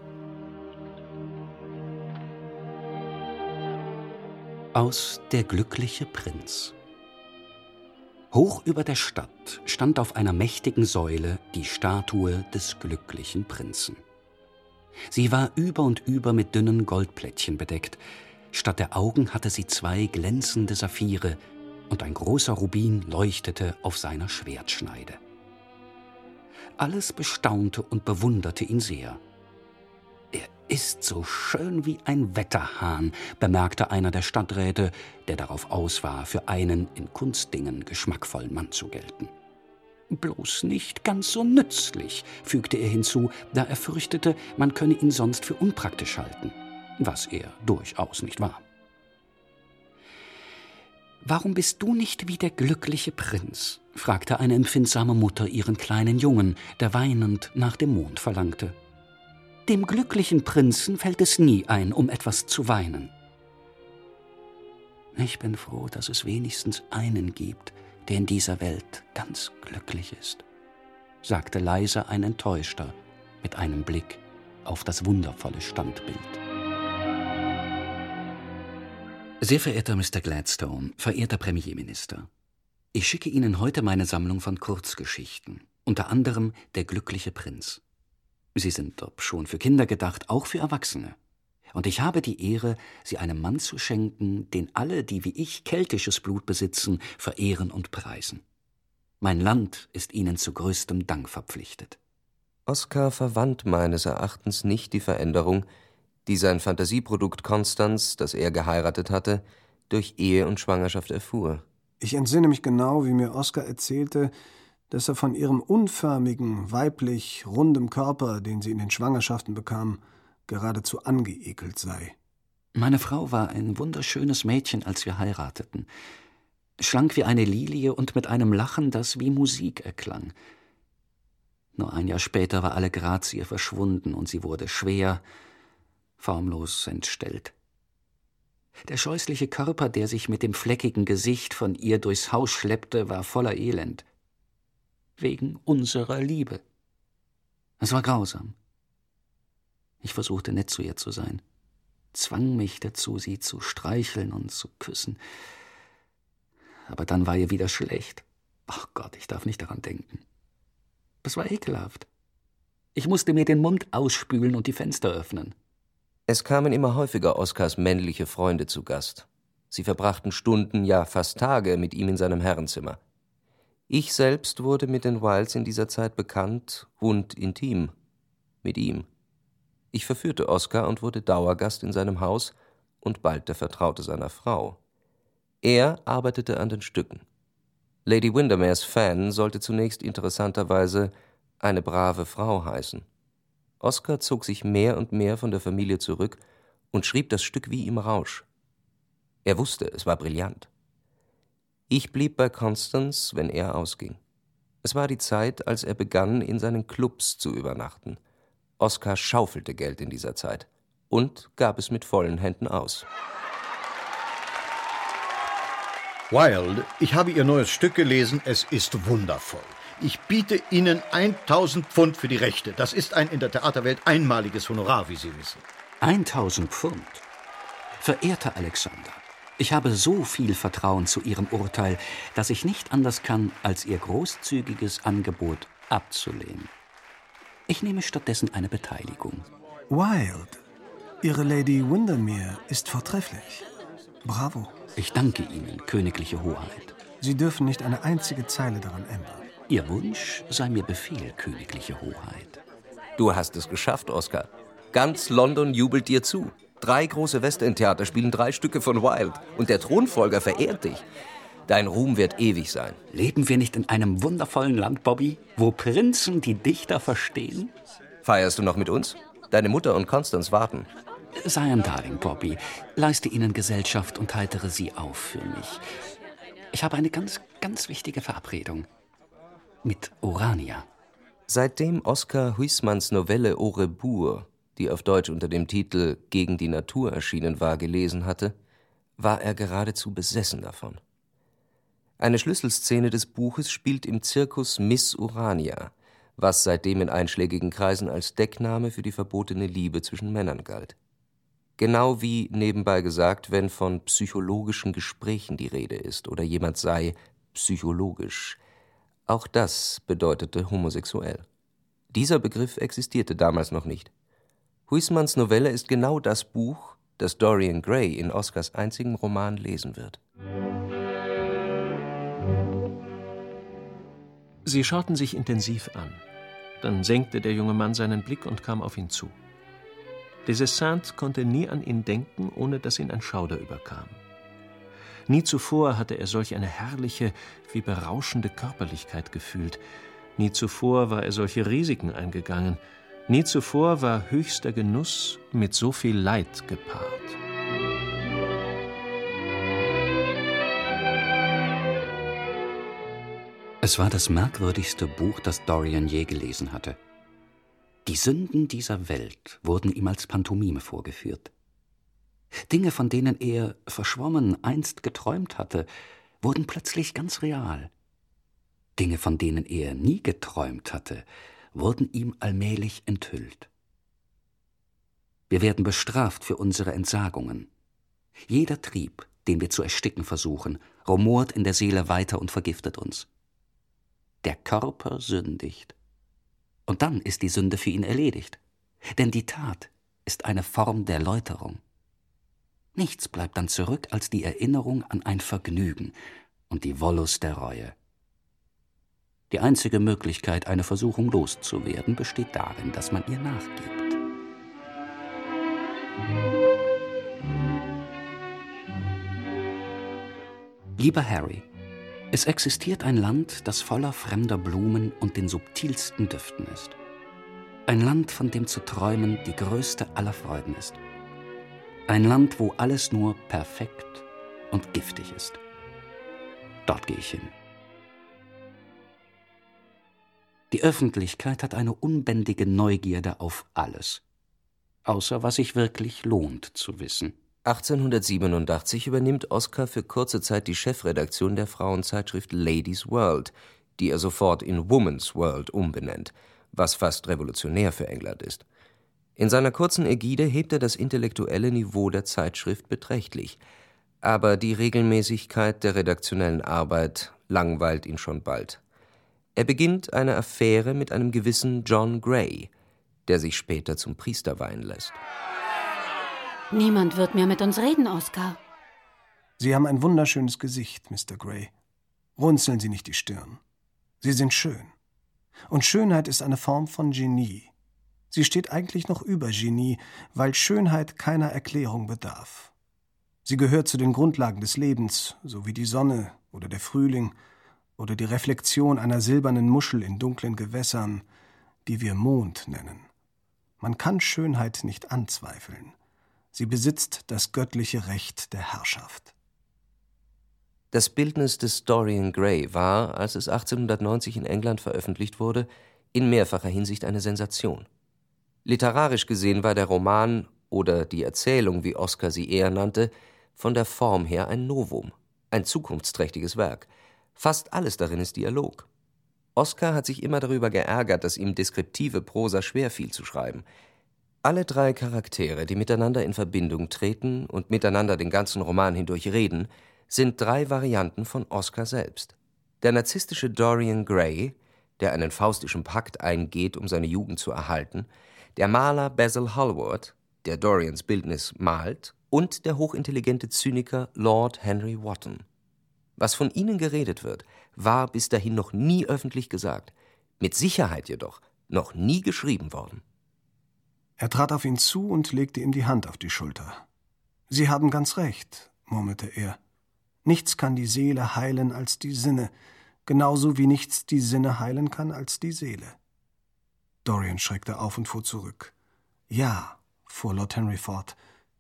S3: Aus Der glückliche Prinz. Hoch über der Stadt stand auf einer mächtigen Säule die Statue des glücklichen Prinzen. Sie war über und über mit dünnen Goldplättchen bedeckt. Statt der Augen hatte sie 2 glänzende Saphire, und ein großer Rubin leuchtete auf seiner Schwertschneide. Alles bestaunte und bewunderte ihn sehr. »Er ist so schön wie ein Wetterhahn«, bemerkte einer der Stadträte, der darauf aus war, für einen in Kunstdingen geschmackvollen Mann zu gelten. »Bloß nicht ganz so nützlich«, fügte er hinzu, da er fürchtete, man könne ihn sonst für unpraktisch halten, was er durchaus nicht war. »Warum bist du nicht wie der glückliche Prinz?« fragte eine empfindsame Mutter ihren kleinen Jungen, der weinend nach dem Mond verlangte. »Dem glücklichen Prinzen fällt es nie ein, um etwas zu weinen.« »Ich bin froh, dass es wenigstens einen gibt, der in dieser Welt ganz glücklich ist«, sagte leise ein Enttäuschter mit einem Blick auf das wundervolle Standbild. Sehr verehrter Mr. Gladstone, verehrter Premierminister, ich schicke Ihnen heute meine Sammlung von Kurzgeschichten, unter anderem Der glückliche Prinz. Sie sind, obschon für Kinder gedacht, auch für Erwachsene. Und ich habe die Ehre, sie einem Mann zu schenken, den alle, die wie ich keltisches Blut besitzen, verehren und preisen. Mein Land ist Ihnen zu größtem Dank verpflichtet.
S5: Oskar verwandt meines Erachtens nicht die Veränderung, die sein Fantasieprodukt Constance, das er geheiratet hatte, durch Ehe und Schwangerschaft erfuhr.
S7: Ich entsinne mich genau, wie mir Oskar erzählte, dass er von ihrem unförmigen, weiblich rundem Körper, den sie in den Schwangerschaften bekam, geradezu angeekelt sei.
S3: Meine Frau war ein wunderschönes Mädchen, als wir heirateten. Schlank wie eine Lilie und mit einem Lachen, das wie Musik erklang. Nur ein Jahr später war alle Grazie verschwunden und sie wurde schwer, formlos entstellt. Der scheußliche Körper, der sich mit dem fleckigen Gesicht von ihr durchs Haus schleppte, war voller Elend. Wegen unserer Liebe. Es war grausam. Ich versuchte nett zu ihr zu sein, zwang mich dazu, sie zu streicheln und zu küssen. Aber dann war ihr wieder schlecht. Ach Gott, ich darf nicht daran denken. Es war ekelhaft. Ich musste mir den Mund ausspülen und die Fenster öffnen.
S5: Es kamen immer häufiger Oskars männliche Freunde zu Gast. Sie verbrachten Stunden, ja fast Tage mit ihm in seinem Herrenzimmer. Ich selbst wurde mit den Wildes in dieser Zeit bekannt und intim. Mit ihm. Ich verführte Oskar und wurde Dauergast in seinem Haus und bald der Vertraute seiner Frau. Er arbeitete an den Stücken. Lady Windermere's Fan sollte zunächst interessanterweise eine brave Frau heißen. Oskar zog sich mehr und mehr von der Familie zurück und schrieb das Stück wie im Rausch. Er wusste, es war brillant. Ich blieb bei Constance, wenn er ausging. Es war die Zeit, als er begann, in seinen Clubs zu übernachten. Oskar schaufelte Geld in dieser Zeit und gab es mit vollen Händen aus.
S6: Wilde, ich habe Ihr neues Stück gelesen, es ist wundervoll. Ich biete Ihnen 1000 Pfund für die Rechte. Das ist ein in der Theaterwelt einmaliges Honorar, wie Sie wissen.
S3: 1000 Pfund? Verehrter Alexander, Ich habe so viel Vertrauen zu Ihrem Urteil, dass ich nicht anders kann, als Ihr großzügiges Angebot abzulehnen. Ich nehme stattdessen eine Beteiligung.
S7: Wilde, Ihre Lady Windermere ist vortrefflich. Bravo.
S3: Ich danke Ihnen, königliche Hoheit.
S7: Sie dürfen nicht eine einzige Zeile daran ändern.
S3: Ihr Wunsch sei mir Befehl, königliche Hoheit.
S5: Du hast es geschafft, Oscar. Ganz London jubelt dir zu. 3 große West-End-Theater spielen 3 Stücke von Wilde. Und der Thronfolger verehrt dich. Dein Ruhm wird ewig sein.
S3: Leben wir nicht in einem wundervollen Land, Bobby, wo Prinzen die Dichter verstehen?
S5: Feierst du noch mit uns? Deine Mutter und Constance warten.
S3: Sei ein Darling, Bobby. Leiste ihnen Gesellschaft und heitere sie auf für mich. Ich habe eine ganz, ganz wichtige Verabredung. Mit Urania.
S5: Seitdem Oscar Huysmans Novelle Au Rebours, die auf Deutsch unter dem Titel Gegen die Natur erschienen war, gelesen hatte, war er geradezu besessen davon. Eine Schlüsselszene des Buches spielt im Zirkus Miss Urania, was seitdem in einschlägigen Kreisen als Deckname für die verbotene Liebe zwischen Männern galt. Genau wie, nebenbei gesagt, wenn von psychologischen Gesprächen die Rede ist oder jemand sei psychologisch. Auch das bedeutete homosexuell. Dieser Begriff existierte damals noch nicht. Huysmans Novelle ist genau das Buch, das Dorian Gray in Oscars einzigem Roman lesen wird.
S4: Sie schauten sich intensiv an. Dann senkte der junge Mann seinen Blick und kam auf ihn zu. Des Esseintes konnte nie an ihn denken, ohne dass ihn ein Schauder überkam. Nie zuvor hatte er solch eine herrliche, wie berauschende Körperlichkeit gefühlt. Nie zuvor war er solche Risiken eingegangen. Nie zuvor war höchster Genuss mit so viel Leid gepaart.
S3: Es war das merkwürdigste Buch, das Dorian je gelesen hatte. Die Sünden dieser Welt wurden ihm als Pantomime vorgeführt. Dinge, von denen er, verschwommen, einst geträumt hatte, wurden plötzlich ganz real. Dinge, von denen er nie geträumt hatte, wurden ihm allmählich enthüllt. Wir werden bestraft für unsere Entsagungen. Jeder Trieb, den wir zu ersticken versuchen, rumort in der Seele weiter und vergiftet uns. Der Körper sündigt. Und dann ist die Sünde für ihn erledigt. Denn die Tat ist eine Form der Läuterung. Nichts bleibt dann zurück als die Erinnerung an ein Vergnügen und die Wollust der Reue. Die einzige Möglichkeit, eine Versuchung loszuwerden, besteht darin, dass man ihr nachgibt. Lieber Harry, es existiert ein Land, das voller fremder Blumen und den subtilsten Düften ist. Ein Land, von dem zu träumen die größte aller Freuden ist. Ein Land, wo alles nur perfekt und giftig ist. Dort gehe ich hin. Die Öffentlichkeit hat eine unbändige Neugierde auf alles, außer was sich wirklich lohnt zu wissen.
S5: 1887 übernimmt Oscar für kurze Zeit die Chefredaktion der Frauenzeitschrift Ladies' World, die er sofort in Woman's World umbenennt, was fast revolutionär für England ist. In seiner kurzen Ägide hebt er das intellektuelle Niveau der Zeitschrift beträchtlich, aber die Regelmäßigkeit der redaktionellen Arbeit langweilt ihn schon bald. Er beginnt eine Affäre mit einem gewissen John Gray, der sich später zum Priester weihen lässt.
S12: Niemand wird mehr mit uns reden, Oscar.
S7: Sie haben ein wunderschönes Gesicht, Mr. Gray. Runzeln Sie nicht die Stirn. Sie sind schön. Und Schönheit ist eine Form von Genie. Sie steht eigentlich noch über Genie, weil Schönheit keiner Erklärung bedarf. Sie gehört zu den Grundlagen des Lebens, so wie die Sonne oder der Frühling oder die Reflexion einer silbernen Muschel in dunklen Gewässern, die wir Mond nennen. Man kann Schönheit nicht anzweifeln. Sie besitzt das göttliche Recht der Herrschaft.
S5: Das Bildnis des Dorian Gray war, als es 1890 in England veröffentlicht wurde, in mehrfacher Hinsicht eine Sensation. Literarisch gesehen war der Roman oder die Erzählung, wie Oscar sie eher nannte, von der Form her ein Novum, ein zukunftsträchtiges Werk. Fast alles darin ist Dialog. Oscar hat sich immer darüber geärgert, dass ihm deskriptive Prosa schwer fiel zu schreiben. Alle 3 Charaktere, die miteinander in Verbindung treten und miteinander den ganzen Roman hindurch reden, sind 3 Varianten von Oscar selbst. Der narzisstische Dorian Gray, der einen faustischen Pakt eingeht, um seine Jugend zu erhalten, der Maler Basil Hallward, der Dorians Bildnis malt, und der hochintelligente Zyniker Lord Henry Wotton. Was von ihnen geredet wird, war bis dahin noch nie öffentlich gesagt, mit Sicherheit jedoch noch nie geschrieben worden.
S7: Er trat auf ihn zu und legte ihm die Hand auf die Schulter. »Sie haben ganz recht«, murmelte er. »Nichts kann die Seele heilen als die Sinne, genauso wie nichts die Sinne heilen kann als die Seele.« Dorian schreckte auf und fuhr zurück. »Ja«, fuhr Lord Henry fort,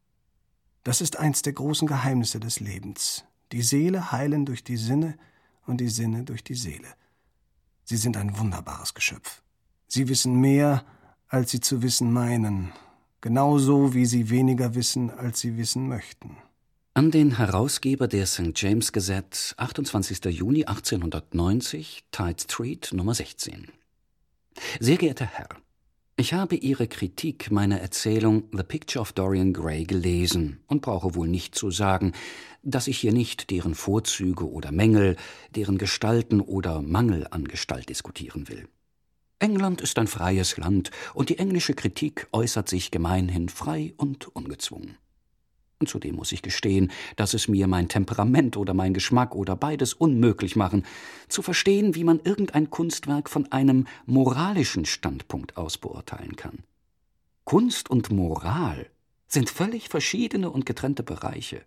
S7: »das ist eins der großen Geheimnisse des Lebens. Die Seele heilen durch die Sinne und die Sinne durch die Seele. Sie sind ein wunderbares Geschöpf. Sie wissen mehr, als sie zu wissen meinen, genauso wie sie weniger wissen, als sie wissen möchten.«
S3: An den Herausgeber der St. James Gazette, 28. Juni 1890, Tite Street, Nummer 16. Sehr geehrter Herr, ich habe Ihre Kritik meiner Erzählung The Picture of Dorian Gray gelesen und brauche wohl nicht zu sagen, dass ich hier nicht deren Vorzüge oder Mängel, deren Gestalten oder Mangel an Gestalt diskutieren will. England ist ein freies Land und die englische Kritik äußert sich gemeinhin frei und ungezwungen. Und zudem muss ich gestehen, dass es mir mein Temperament oder mein Geschmack oder beides unmöglich machen, zu verstehen, wie man irgendein Kunstwerk von einem moralischen Standpunkt aus beurteilen kann. Kunst und Moral sind völlig verschiedene und getrennte Bereiche.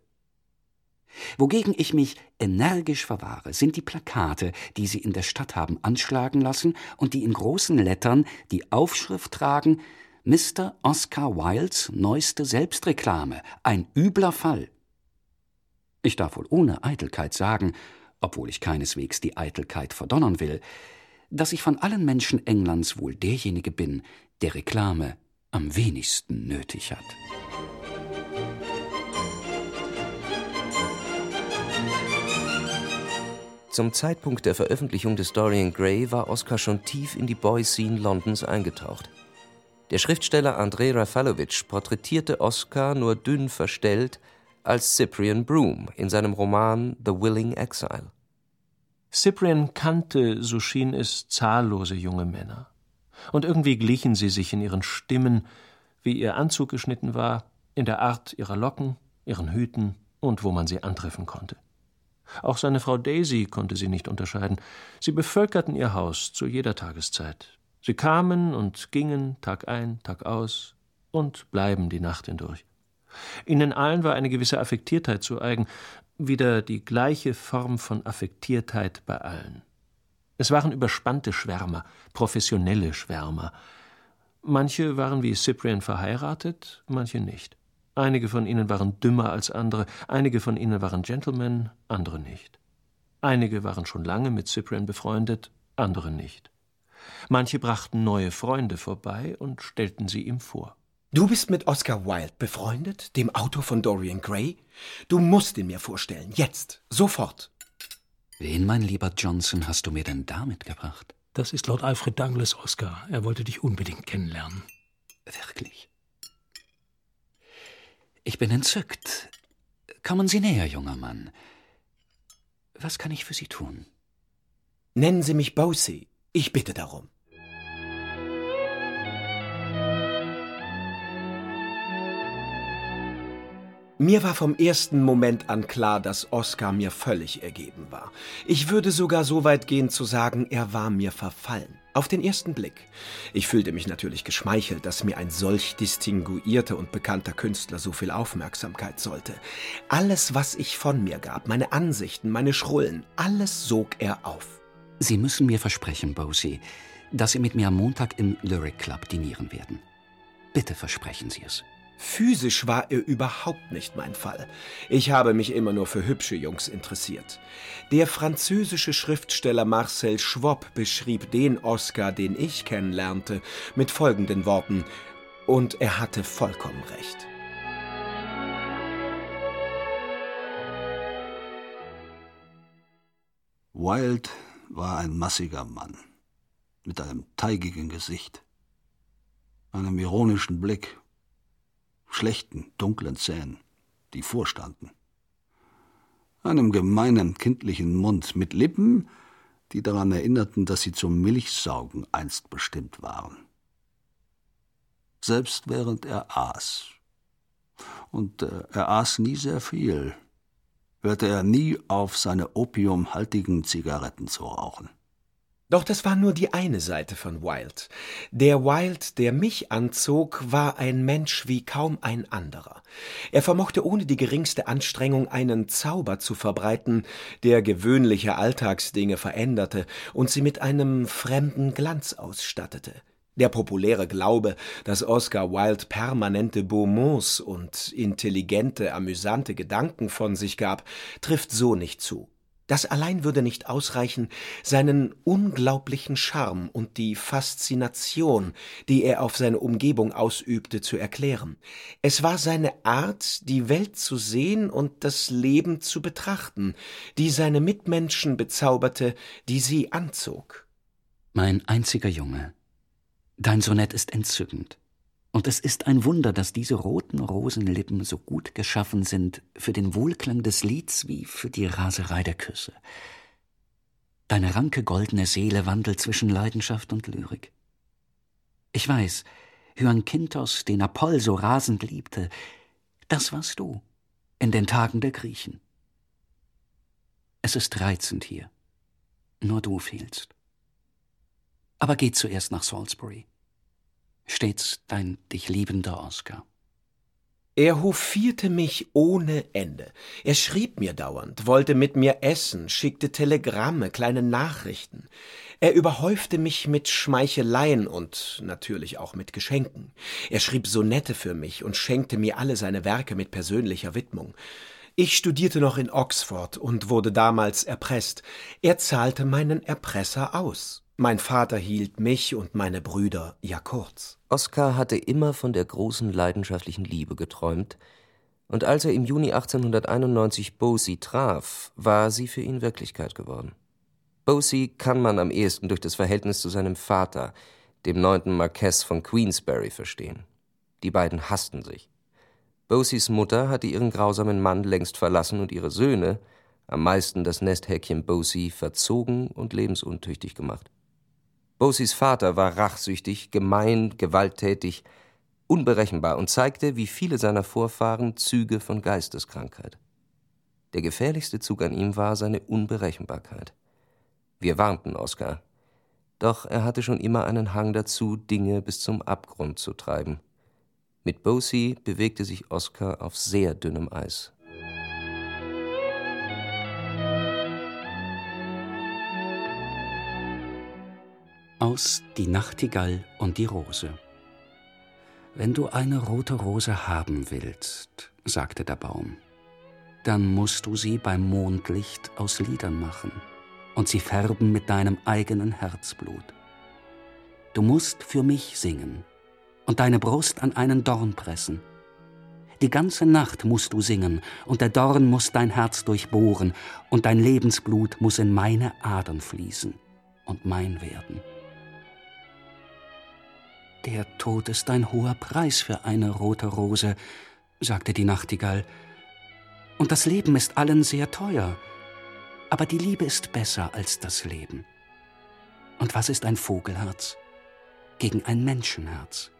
S3: Wogegen ich mich energisch verwahre, sind die Plakate, die Sie in der Stadt haben anschlagen lassen und die in großen Lettern die Aufschrift tragen: Mr. Oscar Wildes neueste Selbstreklame, ein übler Fall. Ich darf wohl ohne Eitelkeit sagen, obwohl ich keineswegs die Eitelkeit verdonnern will, dass ich von allen Menschen Englands wohl derjenige bin, der Reklame am wenigsten nötig hat.
S5: Zum Zeitpunkt der Veröffentlichung des Dorian Gray war Oscar schon tief in die Boy-Scene Londons eingetaucht. Der Schriftsteller Andrei Rafalowitsch porträtierte Oscar nur dünn verstellt als Cyprian Broom in seinem Roman The Willing Exile.
S4: Cyprian kannte, so schien es, zahllose junge Männer. Und irgendwie glichen sie sich in ihren Stimmen, wie ihr Anzug geschnitten war, in der Art ihrer Locken, ihren Hüten und wo man sie antreffen konnte. Auch seine Frau Daisy konnte sie nicht unterscheiden. Sie bevölkerten ihr Haus zu jeder Tageszeit. Sie kamen und gingen Tag ein, Tag aus und bleiben die Nacht hindurch. Ihnen allen war eine gewisse Affektiertheit zu eigen, wieder die gleiche Form von Affektiertheit bei allen. Es waren überspannte Schwärmer, professionelle Schwärmer. Manche waren wie Cyprian verheiratet, manche nicht. Einige von ihnen waren dümmer als andere, einige von ihnen waren Gentlemen, andere nicht. Einige waren schon lange mit Cyprian befreundet, andere nicht. Manche brachten neue Freunde vorbei und stellten sie ihm vor.
S13: »Du bist mit Oscar Wilde befreundet, dem Autor von Dorian Gray? Du musst ihn mir vorstellen, jetzt, sofort.«
S3: »Wen, mein lieber Johnson, hast du mir denn da mitgebracht?«
S14: »Das ist Lord Alfred Douglas, Oscar. Er wollte dich unbedingt kennenlernen.«
S3: »Wirklich?« »Ich bin entzückt. Kommen Sie näher, junger Mann. Was kann ich für Sie tun?«
S13: »Nennen Sie mich Bosie. Ich bitte darum.« Mir war vom ersten Moment an klar, dass Oscar mir völlig ergeben war. Ich würde sogar so weit gehen zu sagen, er war mir verfallen. Auf den ersten Blick. Ich fühlte mich natürlich geschmeichelt, dass mir ein solch distinguierter und bekannter Künstler so viel Aufmerksamkeit sollte. Alles, was ich von mir gab, meine Ansichten, meine Schrullen, alles sog er auf.
S3: Sie müssen mir versprechen, Bosie, dass Sie mit mir am Montag im Lyric Club dinieren werden. Bitte versprechen Sie es.
S13: Physisch war er überhaupt nicht mein Fall. Ich habe mich immer nur für hübsche Jungs interessiert. Der französische Schriftsteller Marcel Schwob beschrieb den Oscar, den ich kennenlernte, mit folgenden Worten, und er hatte vollkommen recht.
S10: Wilde war ein massiger Mann, mit einem teigigen Gesicht, einem ironischen Blick, schlechten, dunklen Zähnen, die vorstanden. Einem gemeinen, kindlichen Mund mit Lippen, die daran erinnerten, dass sie zum Milchsaugen einst bestimmt waren. Selbst während er aß. Und er aß nie sehr viel, hörte er nie auf, seine opiumhaltigen Zigaretten zu rauchen.
S13: Doch das war nur die eine Seite von Wilde. Der Wilde, der mich anzog, war ein Mensch wie kaum ein anderer. Er vermochte ohne die geringste Anstrengung einen Zauber zu verbreiten, der gewöhnliche Alltagsdinge veränderte und sie mit einem fremden Glanz ausstattete. Der populäre Glaube, dass Oscar Wilde permanente Beaumonts und intelligente, amüsante Gedanken von sich gab, trifft so nicht zu. Das allein würde nicht ausreichen, seinen unglaublichen Charme und die Faszination, die er auf seine Umgebung ausübte, zu erklären. Es war seine Art, die Welt zu sehen und das Leben zu betrachten, die seine Mitmenschen bezauberte, die sie anzog.
S3: Mein einziger Junge, dein Sonett ist entzückend. Und es ist ein Wunder, dass diese roten Rosenlippen so gut geschaffen sind für den Wohlklang des Lieds wie für die Raserei der Küsse. Deine ranke goldene Seele wandelt zwischen Leidenschaft und Lyrik. Ich weiß, Hyankinthos, den Apoll so rasend liebte, das warst du in den Tagen der Griechen. Es ist reizend hier. Nur du fehlst. Aber geh zuerst nach Salisbury. Stets dein dich liebender Oscar.
S13: Er hofierte mich ohne Ende. Er schrieb mir dauernd, wollte mit mir essen, schickte Telegramme, kleine Nachrichten. Er überhäufte mich mit Schmeicheleien und natürlich auch mit Geschenken. Er schrieb Sonette für mich und schenkte mir alle seine Werke mit persönlicher Widmung. Ich studierte noch in Oxford und wurde damals erpresst. Er zahlte meinen Erpresser aus. Mein Vater hielt mich und meine Brüder ja kurz.
S5: Oscar hatte immer von der großen leidenschaftlichen Liebe geträumt, und als er im Juni 1891 Bosie traf, war sie für ihn Wirklichkeit geworden. Bosie kann man am ehesten durch das Verhältnis zu seinem Vater, dem 9. Marquess von Queensberry, verstehen. Die beiden hassten sich. Bosies Mutter hatte ihren grausamen Mann längst verlassen und ihre Söhne, am meisten das Nesthäkchen Bosie, verzogen und lebensuntüchtig gemacht. Bosies Vater war rachsüchtig, gemein, gewalttätig, unberechenbar und zeigte, wie viele seiner Vorfahren, Züge von Geisteskrankheit. Der gefährlichste Zug an ihm war seine Unberechenbarkeit. Wir warnten Oscar, doch er hatte schon immer einen Hang dazu, Dinge bis zum Abgrund zu treiben. Mit Bosie bewegte sich Oscar auf sehr dünnem Eis.
S3: Aus Die Nachtigall und die Rose. »Wenn du eine rote Rose haben willst«, sagte der Baum, »dann musst du sie beim Mondlicht aus Lidern machen und sie färben mit deinem eigenen Herzblut. Du musst für mich singen und deine Brust an einen Dorn pressen. Die ganze Nacht musst du singen und der Dorn muss dein Herz durchbohren und dein Lebensblut muss in meine Adern fließen und mein werden. »Der Tod ist ein hoher Preis für eine rote Rose«, sagte die Nachtigall. »Und das Leben ist allen sehr teuer. Aber die Liebe ist besser als das Leben. Und was ist ein Vogelherz gegen ein Menschenherz?«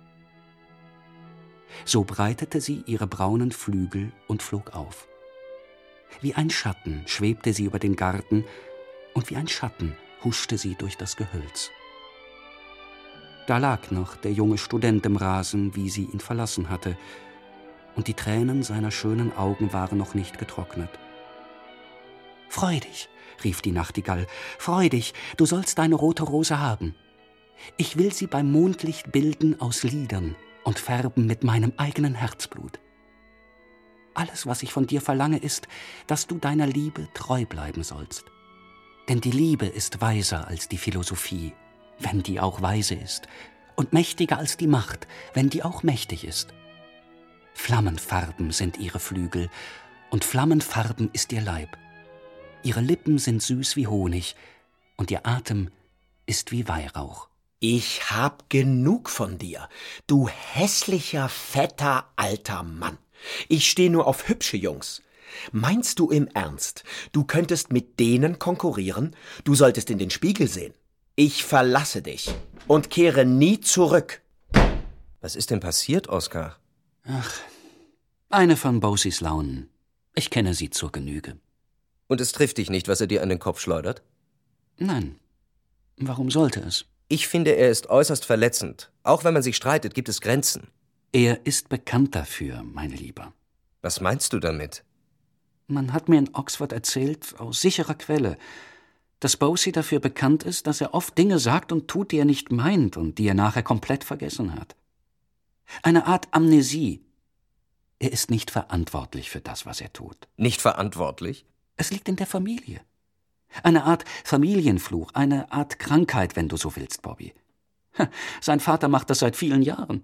S3: So breitete sie ihre braunen Flügel und flog auf. Wie ein Schatten schwebte sie über den Garten, und wie ein Schatten huschte sie durch das Gehölz. Da lag noch der junge Student im Rasen, wie sie ihn verlassen hatte, und die Tränen seiner schönen Augen waren noch nicht getrocknet. »Freu dich«, rief die Nachtigall, »freu dich, du sollst deine rote Rose haben. Ich will sie beim Mondlicht bilden aus Lidern und färben mit meinem eigenen Herzblut. Alles, was ich von dir verlange, ist, dass du deiner Liebe treu bleiben sollst. Denn die Liebe ist weiser als die Philosophie, wenn die auch weise ist, und mächtiger als die Macht, wenn die auch mächtig ist. Flammenfarben sind ihre Flügel, und Flammenfarben ist ihr Leib. Ihre Lippen sind süß wie Honig, und ihr Atem ist wie Weihrauch.«
S13: Ich hab genug von dir, du hässlicher, fetter, alter Mann. Ich stehe nur auf hübsche Jungs. Meinst du im Ernst, du könntest mit denen konkurrieren? Du solltest in den Spiegel sehen. Ich verlasse dich und kehre nie zurück.
S5: Was ist denn passiert, Oskar?
S3: Ach, eine von Bosies Launen. Ich kenne sie zur Genüge.
S5: Und es trifft dich nicht, was er dir an den Kopf schleudert?
S3: Nein. Warum sollte es?
S5: Ich finde, er ist äußerst verletzend. Auch wenn man sich streitet, gibt es Grenzen.
S3: Er ist bekannt dafür, mein Lieber.
S5: Was meinst du damit?
S3: Man hat mir in Oxford erzählt, aus sicherer Quelle, dass Bosie dafür bekannt ist, dass er oft Dinge sagt und tut, die er nicht meint und die er nachher komplett vergessen hat. Eine Art Amnesie. Er ist nicht verantwortlich für das, was er tut.
S5: Nicht verantwortlich?
S3: Es liegt in der Familie. Eine Art Familienfluch, eine Art Krankheit, wenn du so willst, Bobby. Sein Vater macht das seit vielen Jahren.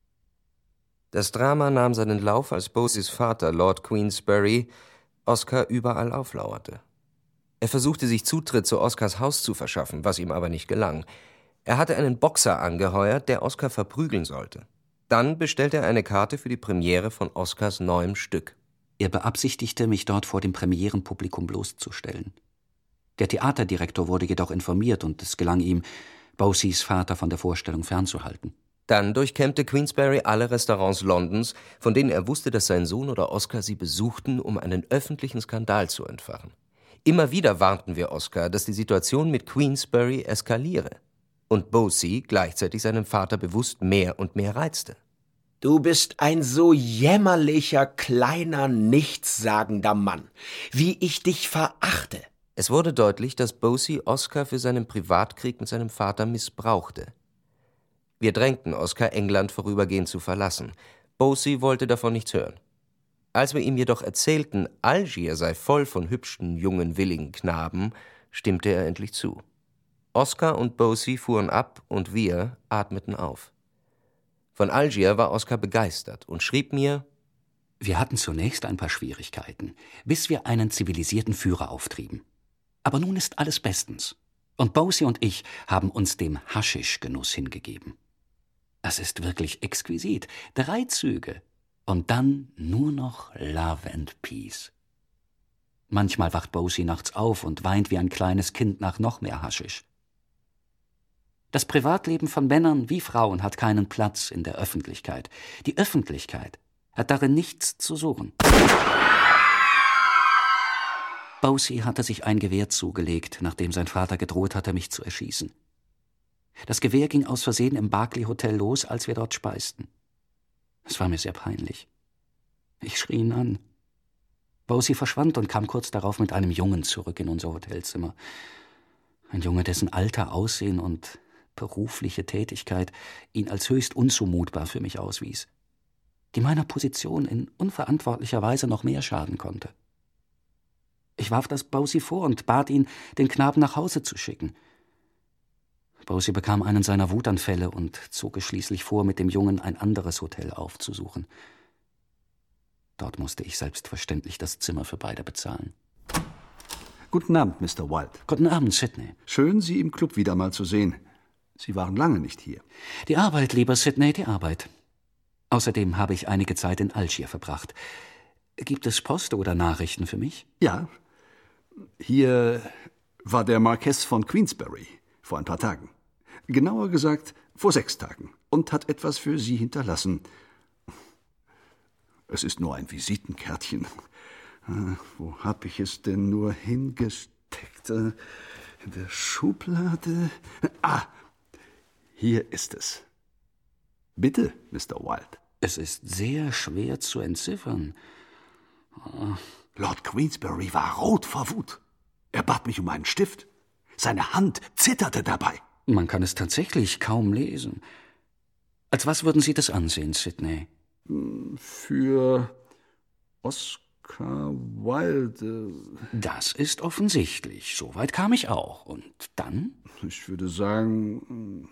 S5: Das Drama nahm seinen Lauf, als Bosies Vater, Lord Queensberry, Oskar überall auflauerte. Er versuchte, sich Zutritt zu Oskars Haus zu verschaffen, was ihm aber nicht gelang. Er hatte einen Boxer angeheuert, der Oskar verprügeln sollte. Dann bestellte er eine Karte für die Premiere von Oskars neuem Stück.
S3: Er beabsichtigte, mich dort vor dem Premierenpublikum bloßzustellen. Der Theaterdirektor wurde jedoch informiert und es gelang ihm, Bosies Vater von der Vorstellung fernzuhalten.
S5: Dann durchkämmte Queensberry alle Restaurants Londons, von denen er wusste, dass sein Sohn oder Oskar sie besuchten, um einen öffentlichen Skandal zu entfachen. Immer wieder warnten wir Oskar, dass die Situation mit Queensberry eskaliere und Bosie gleichzeitig seinem Vater bewusst mehr und mehr reizte.
S13: Du bist ein so jämmerlicher, kleiner, nichtssagender Mann. Wie ich dich verachte.
S5: Es wurde deutlich, dass Bosie Oskar für seinen Privatkrieg mit seinem Vater missbrauchte. Wir drängten Oskar, England vorübergehend zu verlassen. Bosie wollte davon nichts hören. Als wir ihm jedoch erzählten, Algier sei voll von hübschen, jungen, willigen Knaben, stimmte er endlich zu. Oskar und Bosie fuhren ab und wir atmeten auf. Von Algier war Oskar begeistert und schrieb mir:
S3: Wir hatten zunächst ein paar Schwierigkeiten, bis wir einen zivilisierten Führer auftrieben. Aber nun ist alles bestens. Und Bosie und ich haben uns dem Haschisch-Genuss hingegeben. Es ist wirklich exquisit. 3 Züge. Und dann nur noch Love and Peace. Manchmal wacht Bosie nachts auf und weint wie ein kleines Kind nach noch mehr Haschisch. Das Privatleben von Männern wie Frauen hat keinen Platz in der Öffentlichkeit. Die Öffentlichkeit hat darin nichts zu suchen. Bosie hatte sich ein Gewehr zugelegt, nachdem sein Vater gedroht hatte, mich zu erschießen. Das Gewehr ging aus Versehen im Berkeley Hotel los, als wir dort speisten. Es war mir sehr peinlich. Ich schrie ihn an. Bosie verschwand und kam kurz darauf mit einem Jungen zurück in unser Hotelzimmer. Ein Junge, dessen Alter, Aussehen und berufliche Tätigkeit ihn als höchst unzumutbar für mich auswies, die meiner Position in unverantwortlicher Weise noch mehr schaden konnte. Ich warf das Bosie vor und bat ihn, den Knaben nach Hause zu schicken. Bosie bekam einen seiner Wutanfälle und zog es schließlich vor, mit dem Jungen ein anderes Hotel aufzusuchen. Dort musste ich selbstverständlich das Zimmer für beide bezahlen.
S10: Guten Abend, Mr. Wilde.
S3: Guten Abend, Sidney.
S10: Schön, Sie im Club wieder mal zu sehen. Sie waren lange nicht hier.
S3: Die Arbeit, lieber Sidney, die Arbeit. Außerdem habe ich einige Zeit in Algier verbracht. Gibt es Post oder Nachrichten für mich?
S10: Ja. Hier war der Marquess von Queensberry vor ein paar Tagen. Genauer gesagt, vor 6 Tagen. Und hat etwas für Sie hinterlassen. Es ist nur ein Visitenkärtchen. Wo habe ich es denn nur hingesteckt? In der Schublade? Hier ist es. Bitte, Mr. Wilde.
S3: Es ist sehr schwer zu entziffern.
S10: Lord Queensberry war rot vor Wut. Er bat mich um einen Stift. Seine Hand zitterte dabei.
S3: Man kann es tatsächlich kaum lesen. Als was würden Sie das ansehen, Sidney?
S10: Für Oscar Wilde.
S3: Das ist offensichtlich. Soweit kam ich auch. Und dann?
S10: Ich würde sagen,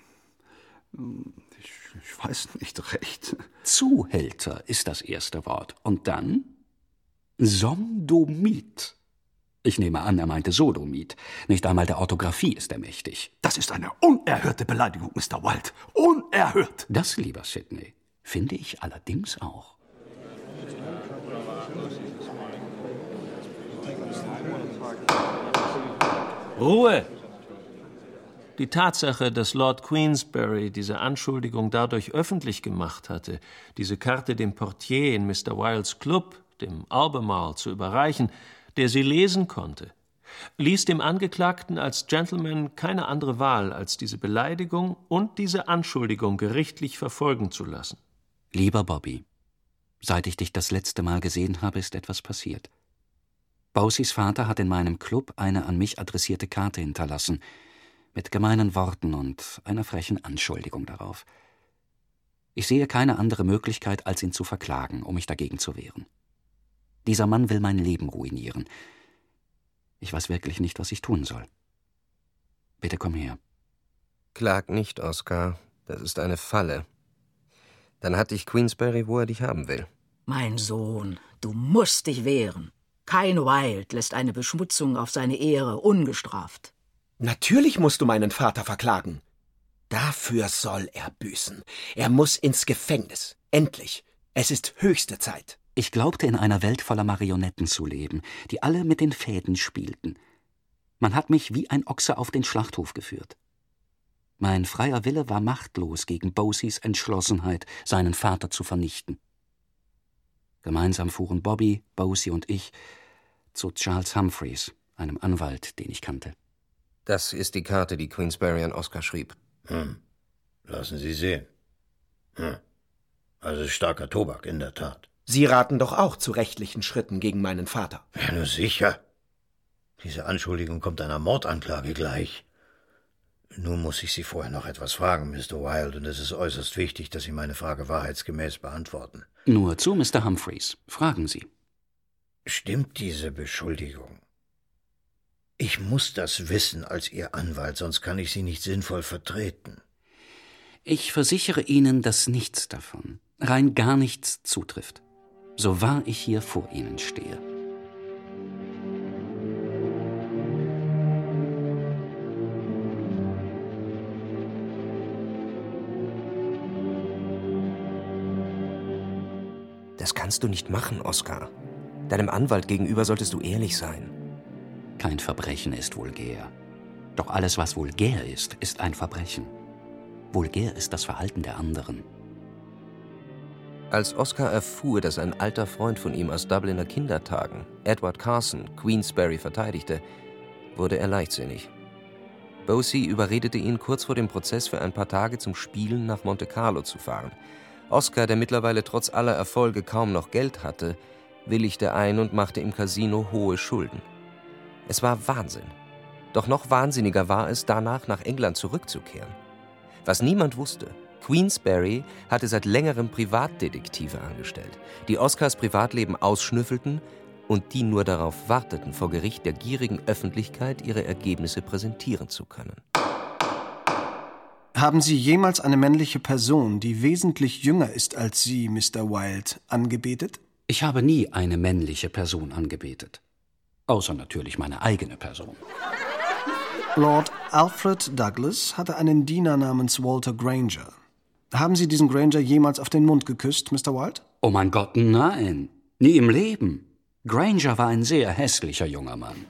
S10: ich weiß nicht recht.
S3: Zuhälter ist das erste Wort. Und dann? Somdomit. Ich nehme an, er meinte Sodomit. Nicht einmal der Orthographie ist er mächtig.
S10: Das ist eine unerhörte Beleidigung, Mr. Wilde. Unerhört!
S3: Das, lieber Sidney, finde ich allerdings auch.
S4: Ruhe! Die Tatsache, dass Lord Queensberry diese Anschuldigung dadurch öffentlich gemacht hatte, diese Karte dem Portier in Mr. Wildes Club, dem Albemarle, zu überreichen, der sie lesen konnte, ließ dem Angeklagten als Gentleman keine andere Wahl, als diese Beleidigung und diese Anschuldigung gerichtlich verfolgen zu lassen.
S3: Lieber Bobby, seit ich dich das letzte Mal gesehen habe, ist etwas passiert. Bowsys Vater hat in meinem Club eine an mich adressierte Karte hinterlassen, mit gemeinen Worten und einer frechen Anschuldigung darauf. Ich sehe keine andere Möglichkeit, als ihn zu verklagen, um mich dagegen zu wehren. Dieser Mann will mein Leben ruinieren. Ich weiß wirklich nicht, was ich tun soll. Bitte komm her.
S5: Klag nicht, Oscar. Das ist eine Falle. Dann hat dich Queensberry, wo er dich haben will.
S9: Mein Sohn, du musst dich wehren. Kein Wilde lässt eine Beschmutzung auf seine Ehre ungestraft.
S13: Natürlich musst du meinen Vater verklagen. Dafür soll er büßen. Er muss ins Gefängnis. Endlich. Es ist höchste Zeit.
S3: Ich glaubte, in einer Welt voller Marionetten zu leben, die alle mit den Fäden spielten. Man hat mich wie ein Ochse auf den Schlachthof geführt. Mein freier Wille war machtlos gegen Bowsys Entschlossenheit, seinen Vater zu vernichten. Gemeinsam fuhren Bobby, Bowsy und ich zu Charles Humphreys, einem Anwalt, den ich kannte.
S5: Das ist die Karte, die Queensberry an Oscar schrieb.
S6: Lassen Sie sehen. Also starker Tobak, in der Tat.
S13: Sie raten doch auch zu rechtlichen Schritten gegen meinen Vater.
S6: Ja, nur sicher. Diese Anschuldigung kommt einer Mordanklage gleich. Nun muss ich Sie vorher noch etwas fragen, Mr. Wilde, und es ist äußerst wichtig, dass Sie meine Frage wahrheitsgemäß beantworten.
S3: Nur zu, Mr. Humphreys. Fragen Sie.
S6: Stimmt diese Beschuldigung? Ich muss das wissen als Ihr Anwalt, sonst kann ich Sie nicht sinnvoll vertreten.
S3: Ich versichere Ihnen, dass nichts davon, rein gar nichts zutrifft, so wahr ich hier vor Ihnen stehe.
S5: Das kannst du nicht machen, Oscar. Deinem Anwalt gegenüber solltest du ehrlich sein.
S3: Kein Verbrechen ist vulgär. Doch alles, was vulgär ist, ist ein Verbrechen. Vulgär ist das Verhalten der anderen.
S5: Als Oscar erfuhr, dass ein alter Freund von ihm aus Dubliner Kindertagen, Edward Carson, Queensberry verteidigte, wurde er leichtsinnig. Bowsy überredete ihn, kurz vor dem Prozess für ein paar Tage zum Spielen nach Monte Carlo zu fahren. Oscar, der mittlerweile trotz aller Erfolge kaum noch Geld hatte, willigte ein und machte im Casino hohe Schulden. Es war Wahnsinn. Doch noch wahnsinniger war es, danach nach England zurückzukehren. Was niemand wusste: Queensberry hatte seit längerem Privatdetektive angestellt, die Oscars Privatleben ausschnüffelten und die nur darauf warteten, vor Gericht der gierigen Öffentlichkeit ihre Ergebnisse präsentieren zu können.
S7: Haben Sie jemals eine männliche Person, die wesentlich jünger ist als Sie, Mr. Wilde, angebetet?
S3: Ich habe nie eine männliche Person angebetet. Außer natürlich meine eigene Person.
S7: Lord Alfred Douglas hatte einen Diener namens Walter Granger. Haben Sie diesen Granger jemals auf den Mund geküsst, Mr. Wilde?
S3: Oh mein Gott, nein. Nie im Leben. Granger war ein sehr hässlicher junger Mann.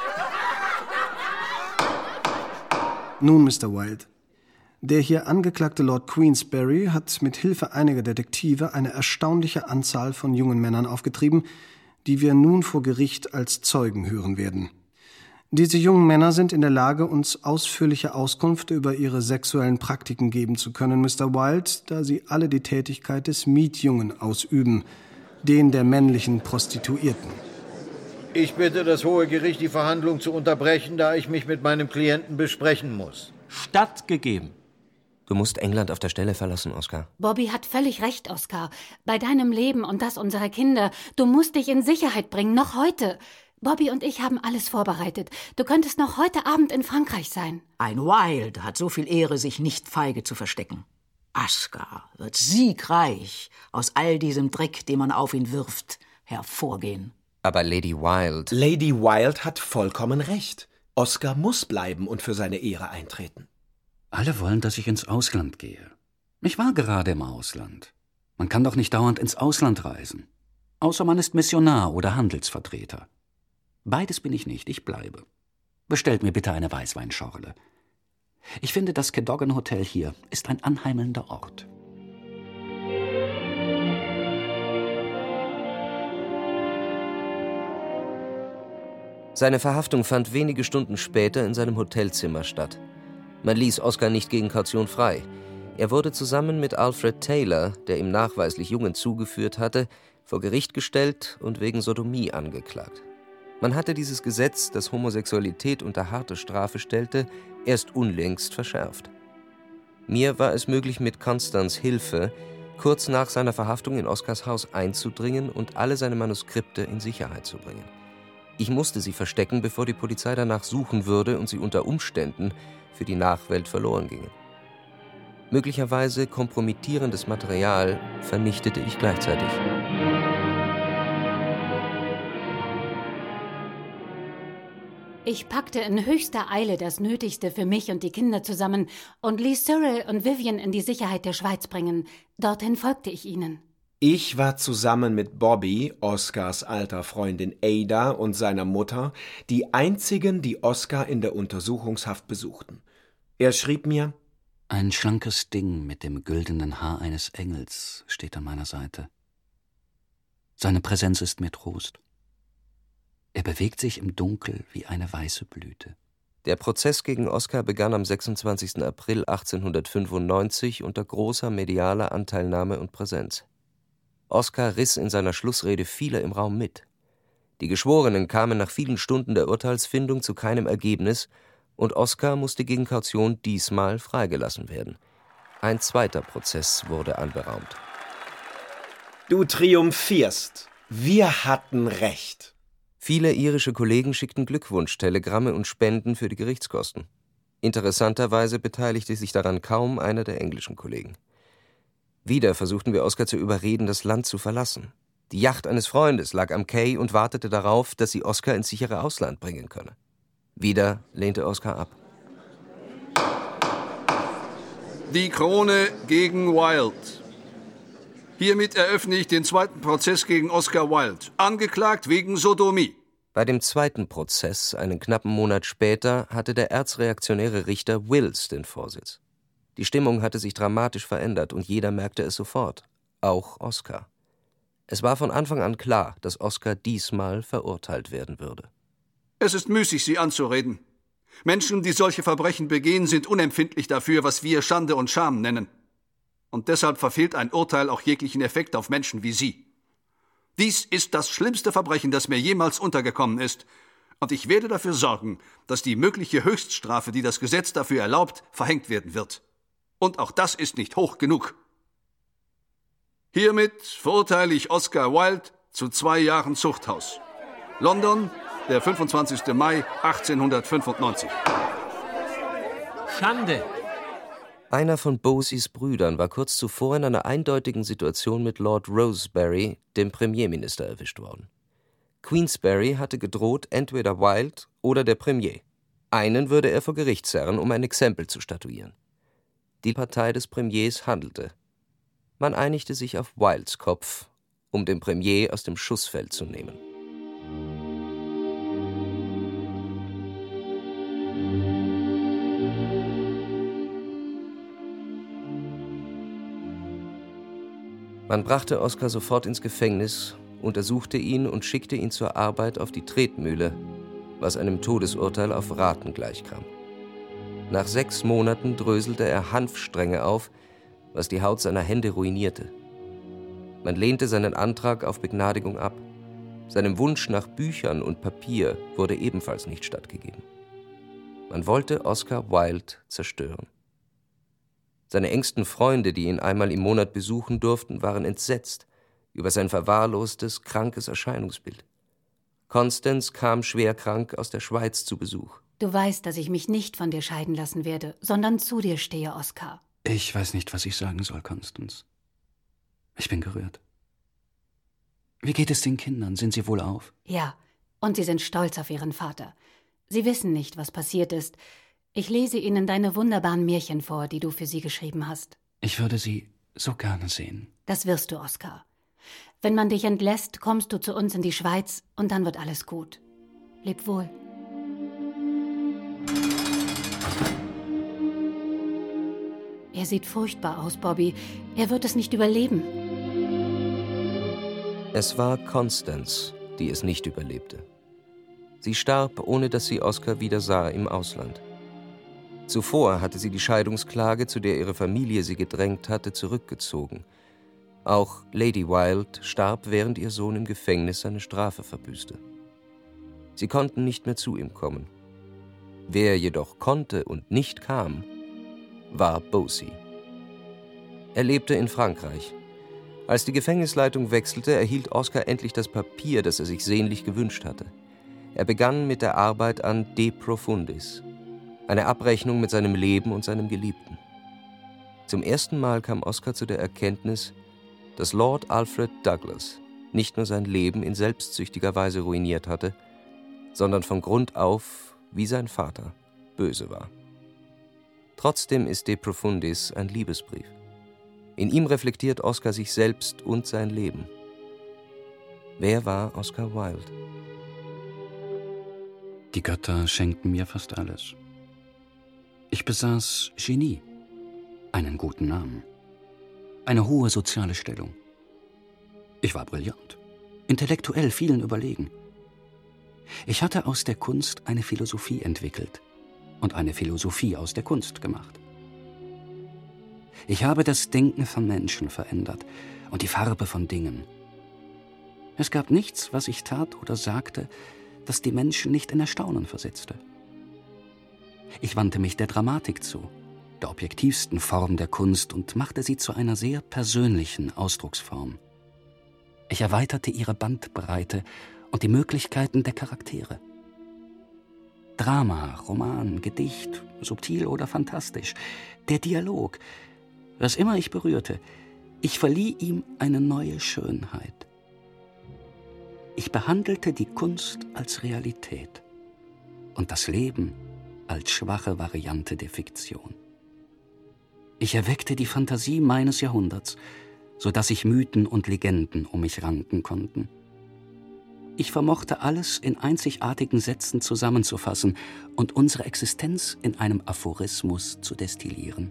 S7: Nun, Mr. Wilde, der hier angeklagte Lord Queensberry hat mit Hilfe einiger Detektive eine erstaunliche Anzahl von jungen Männern aufgetrieben, die wir nun vor Gericht als Zeugen hören werden. Diese jungen Männer sind in der Lage, uns ausführliche Auskunft über ihre sexuellen Praktiken geben zu können, Mr. Wilde, da sie alle die Tätigkeit des Mietjungen ausüben, den der männlichen Prostituierten.
S6: Ich bitte das Hohe Gericht, die Verhandlung zu unterbrechen, da ich mich mit meinem Klienten besprechen muss.
S4: Stattgegeben.
S5: Du musst England auf der Stelle verlassen, Oscar.
S12: Bobby hat völlig recht, Oscar. Bei deinem Leben und das unserer Kinder, du musst dich in Sicherheit bringen, noch heute. Bobby und ich haben alles vorbereitet. Du könntest noch heute Abend in Frankreich sein.
S9: Ein Wilde hat so viel Ehre, sich nicht feige zu verstecken. Oscar wird siegreich aus all diesem Dreck, den man auf ihn wirft, hervorgehen.
S5: Aber Lady Wilde...
S13: Lady Wilde hat vollkommen recht. Oscar muss bleiben und für seine Ehre eintreten.
S3: Alle wollen, dass ich ins Ausland gehe. Ich war gerade im Ausland. Man kann doch nicht dauernd ins Ausland reisen. Außer man ist Missionar oder Handelsvertreter. Beides bin ich nicht, ich bleibe. Bestellt mir bitte eine Weißweinschorle. Ich finde, das Cadogan Hotel hier ist ein anheimelnder Ort.
S5: Seine Verhaftung fand wenige Stunden später in seinem Hotelzimmer statt. Man ließ Oscar nicht gegen Kaution frei. Er wurde zusammen mit Alfred Taylor, der ihm nachweislich Jungen zugeführt hatte, vor Gericht gestellt und wegen Sodomie angeklagt. Man hatte dieses Gesetz, das Homosexualität unter harte Strafe stellte, erst unlängst verschärft. Mir war es möglich, mit Constance Hilfe kurz nach seiner Verhaftung in Oscars Haus einzudringen und alle seine Manuskripte in Sicherheit zu bringen. Ich musste sie verstecken, bevor die Polizei danach suchen würde und sie unter Umständen für die Nachwelt verloren gingen. Möglicherweise kompromittierendes Material vernichtete ich gleichzeitig.
S12: Ich packte in höchster Eile das Nötigste für mich und die Kinder zusammen und ließ Cyril und Vivian in die Sicherheit der Schweiz bringen. Dorthin folgte ich ihnen.
S13: Ich war zusammen mit Bobby, Oscars alter Freundin Ada und seiner Mutter, die einzigen, die Oscar in der Untersuchungshaft besuchten. Er schrieb mir:
S3: Ein schlankes Ding mit dem güldenen Haar eines Engels steht an meiner Seite. Seine Präsenz ist mir Trost. Er bewegt sich im Dunkel wie eine weiße Blüte.
S5: Der Prozess gegen Oscar begann am 26. April 1895 unter großer medialer Anteilnahme und Präsenz. Oscar riss in seiner Schlussrede viele im Raum mit. Die Geschworenen kamen nach vielen Stunden der Urteilsfindung zu keinem Ergebnis und Oscar musste gegen Kaution diesmal freigelassen werden. Ein zweiter Prozess wurde anberaumt.
S13: Du triumphierst. Wir hatten recht.
S5: Viele irische Kollegen schickten Glückwunschtelegramme und Spenden für die Gerichtskosten. Interessanterweise beteiligte sich daran kaum einer der englischen Kollegen. Wieder versuchten wir Oscar zu überreden, das Land zu verlassen. Die Yacht eines Freundes lag am Quai und wartete darauf, dass sie Oscar ins sichere Ausland bringen könne. Wieder lehnte Oscar ab.
S10: Die Krone gegen Wilde. Hiermit eröffne ich den zweiten Prozess gegen Oscar Wilde, angeklagt wegen Sodomie.
S5: Bei dem zweiten Prozess, einen knappen Monat später, hatte der erzreaktionäre Richter Wills den Vorsitz. Die Stimmung hatte sich dramatisch verändert und jeder merkte es sofort, auch Oscar. Es war von Anfang an klar, dass Oscar diesmal verurteilt werden würde.
S10: Es ist müßig, Sie anzureden. Menschen, die solche Verbrechen begehen, sind unempfindlich dafür, was wir Schande und Scham nennen. Und deshalb verfehlt ein Urteil auch jeglichen Effekt auf Menschen wie Sie. Dies ist das schlimmste Verbrechen, das mir jemals untergekommen ist. Und ich werde dafür sorgen, dass die mögliche Höchststrafe, die das Gesetz dafür erlaubt, verhängt werden wird. Und auch das ist nicht hoch genug. Hiermit verurteile ich Oscar Wilde zu 2 Jahren Zuchthaus. London, der 25. Mai 1895.
S4: Schande!
S5: Einer von Boseys Brüdern war kurz zuvor in einer eindeutigen Situation mit Lord Rosebery, dem Premierminister, erwischt worden. Queensberry hatte gedroht, entweder Wilde oder der Premier. Einen würde er vor Gericht zerren, um ein Exempel zu statuieren. Die Partei des Premiers handelte. Man einigte sich auf Wildes Kopf, um den Premier aus dem Schussfeld zu nehmen. Man brachte Oscar sofort ins Gefängnis, untersuchte ihn und schickte ihn zur Arbeit auf die Tretmühle, was einem Todesurteil auf Raten gleichkam. Nach 6 Monaten dröselte er Hanfstränge auf, was die Haut seiner Hände ruinierte. Man lehnte seinen Antrag auf Begnadigung ab. Seinem Wunsch nach Büchern und Papier wurde ebenfalls nicht stattgegeben. Man wollte Oscar Wilde zerstören. Seine engsten Freunde, die ihn einmal im Monat besuchen durften, waren entsetzt über sein verwahrlostes, krankes Erscheinungsbild. Constance kam schwer krank aus der Schweiz zu Besuch.
S12: Du weißt, dass ich mich nicht von dir scheiden lassen werde, sondern zu dir stehe, Oscar.
S3: Ich weiß nicht, was ich sagen soll, Constance. Ich bin gerührt. Wie geht es den Kindern? Sind sie wohlauf?
S12: Ja, und sie sind stolz auf ihren Vater. Sie wissen nicht, was passiert ist. Ich lese ihnen deine wunderbaren Märchen vor, die du für sie geschrieben hast.
S3: Ich würde sie so gerne sehen.
S12: Das wirst du, Oskar. Wenn man dich entlässt, kommst du zu uns in die Schweiz und dann wird alles gut. Leb wohl. Er sieht furchtbar aus, Bobby. Er wird es nicht überleben.
S5: Es war Constance, die es nicht überlebte. Sie starb, ohne dass sie Oskar wieder sah, im Ausland. Zuvor hatte sie die Scheidungsklage, zu der ihre Familie sie gedrängt hatte, zurückgezogen. Auch Lady Wilde starb, während ihr Sohn im Gefängnis seine Strafe verbüßte. Sie konnten nicht mehr zu ihm kommen. Wer jedoch konnte und nicht kam, war Bosie. Er lebte in Frankreich. Als die Gefängnisleitung wechselte, erhielt Oskar endlich das Papier, das er sich sehnlich gewünscht hatte. Er begann mit der Arbeit an De Profundis, eine Abrechnung mit seinem Leben und seinem Geliebten. Zum ersten Mal kam Oskar zu der Erkenntnis, dass Lord Alfred Douglas nicht nur sein Leben in selbstsüchtiger Weise ruiniert hatte, sondern von Grund auf, wie sein Vater, böse war. Trotzdem ist De Profundis ein Liebesbrief. In ihm reflektiert Oskar sich selbst und sein Leben. Wer war Oscar Wilde?
S3: Die Götter schenkten mir fast alles. Ich besaß Genie, einen guten Namen, eine hohe soziale Stellung. Ich war brillant, intellektuell vielen überlegen. Ich hatte aus der Kunst eine Philosophie entwickelt und eine Philosophie aus der Kunst gemacht. Ich habe das Denken von Menschen verändert und die Farbe von Dingen. Es gab nichts, was ich tat oder sagte, das die Menschen nicht in Erstaunen versetzte. Ich wandte mich der Dramatik zu, der objektivsten Form der Kunst, und machte sie zu einer sehr persönlichen Ausdrucksform. Ich erweiterte ihre Bandbreite und die Möglichkeiten der Charaktere. Drama, Roman, Gedicht, subtil oder fantastisch, der Dialog, was immer ich berührte, ich verlieh ihm eine neue Schönheit. Ich behandelte die Kunst als Realität und das Leben als schwache Variante der Fiktion. Ich erweckte die Fantasie meines Jahrhunderts, sodass sich Mythen und Legenden um mich ranken konnten. Ich vermochte alles in einzigartigen Sätzen zusammenzufassen und unsere Existenz in einem Aphorismus zu destillieren.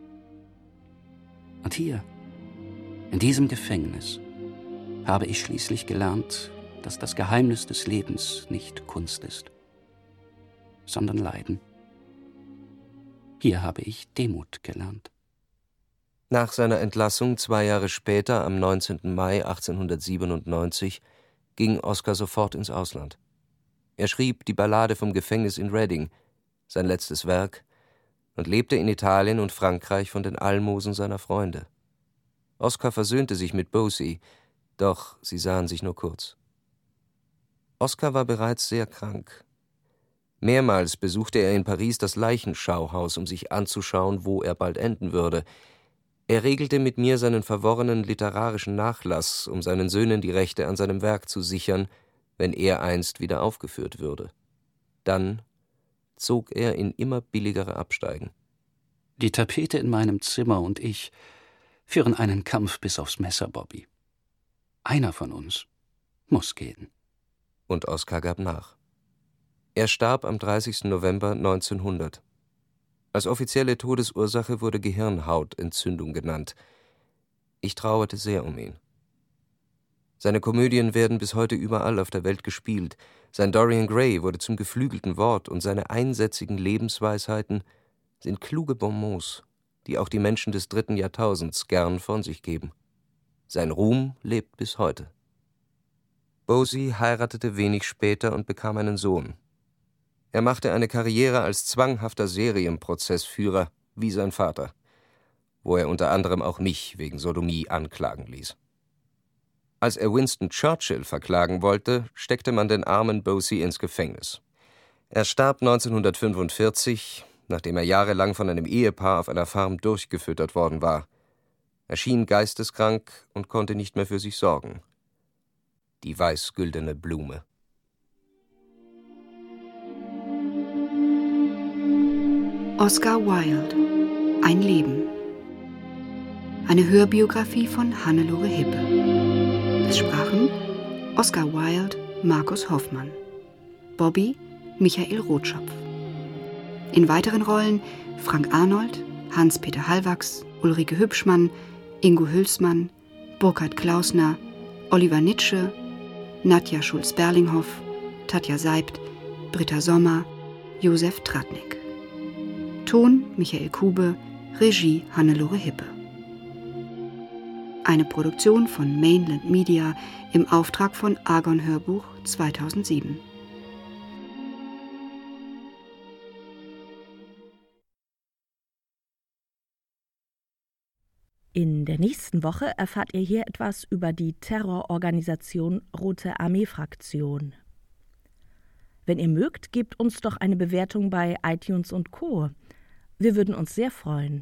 S3: Und hier, in diesem Gefängnis, habe ich schließlich gelernt, dass das Geheimnis des Lebens nicht Kunst ist, sondern Leiden. Hier habe ich Demut gelernt.
S5: Nach seiner Entlassung 2 Jahre später, am 19. Mai 1897, ging Oskar sofort ins Ausland. Er schrieb die Ballade vom Gefängnis in Reading, sein letztes Werk, und lebte in Italien und Frankreich von den Almosen seiner Freunde. Oskar versöhnte sich mit Bosie, doch sie sahen sich nur kurz. Oskar war bereits sehr krank. Mehrmals besuchte er in Paris das Leichenschauhaus, um sich anzuschauen, wo er bald enden würde. Er regelte mit mir seinen verworrenen literarischen Nachlass, um seinen Söhnen die Rechte an seinem Werk zu sichern, wenn er einst wieder aufgeführt würde. Dann zog er in immer billigere Absteigen.
S3: Die Tapete in meinem Zimmer und ich führen einen Kampf bis aufs Messer, Bobby. Einer von uns muss gehen.
S5: Und Oskar gab nach. Er starb am 30. November 1900. Als offizielle Todesursache wurde Gehirnhautentzündung genannt. Ich trauerte sehr um ihn. Seine Komödien werden bis heute überall auf der Welt gespielt. Sein Dorian Gray wurde zum geflügelten Wort und seine einsätzigen Lebensweisheiten sind kluge Bonmots, die auch die Menschen des 3. Jahrtausends gern von sich geben. Sein Ruhm lebt bis heute. Bosie heiratete wenig später und bekam einen Sohn. Er machte eine Karriere als zwanghafter Serienprozessführer, wie sein Vater, wo er unter anderem auch mich wegen Sodomie anklagen ließ. Als er Winston Churchill verklagen wollte, steckte man den armen Bosie ins Gefängnis. Er starb 1945, nachdem er jahrelang von einem Ehepaar auf einer Farm durchgefüttert worden war. Er schien geisteskrank und konnte nicht mehr für sich sorgen. die weiß-güldene Blume.
S15: Oscar Wilde. Ein Leben. Eine Hörbiografie von Hannelore Hippe. Es sprachen Oscar Wilde, Markus Hoffmann. Bobby, Michael Rotschopf. In weiteren Rollen Frank Arnold, Hans-Peter Hallwachs, Ulrike Hübschmann, Ingo Hülsmann, Burkhard Klausner, Oliver Nitsche, Nadja Schulz-Berlinghoff, Tatja Seibt, Britta Sommer, Josef Tratnik. Ton Michael Kube, Regie Hannelore Hippe. Eine Produktion von Mainland Media im Auftrag von Argon Hörbuch 2007.
S1: In der nächsten Woche erfahrt ihr hier etwas über die Terrororganisation Rote Armee-Fraktion. Wenn ihr mögt, gebt uns doch eine Bewertung bei iTunes und Co. Wir würden uns sehr freuen.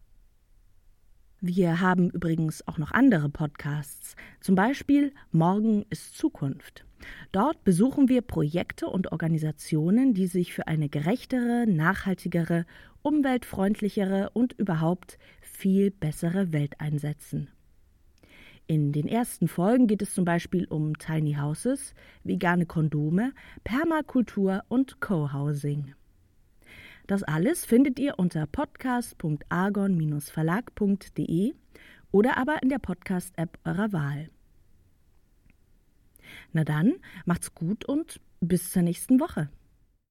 S1: Wir haben übrigens auch noch andere Podcasts, zum Beispiel Morgen ist Zukunft. Dort besuchen wir Projekte und Organisationen, die sich für eine gerechtere, nachhaltigere, umweltfreundlichere und überhaupt viel bessere Welt einsetzen. In den ersten Folgen geht es zum Beispiel um Tiny Houses, vegane Kondome, Permakultur und Co-Housing. Das alles findet ihr unter podcast.argon-verlag.de oder aber in der Podcast-App eurer Wahl. Na dann, macht's gut und bis zur nächsten Woche.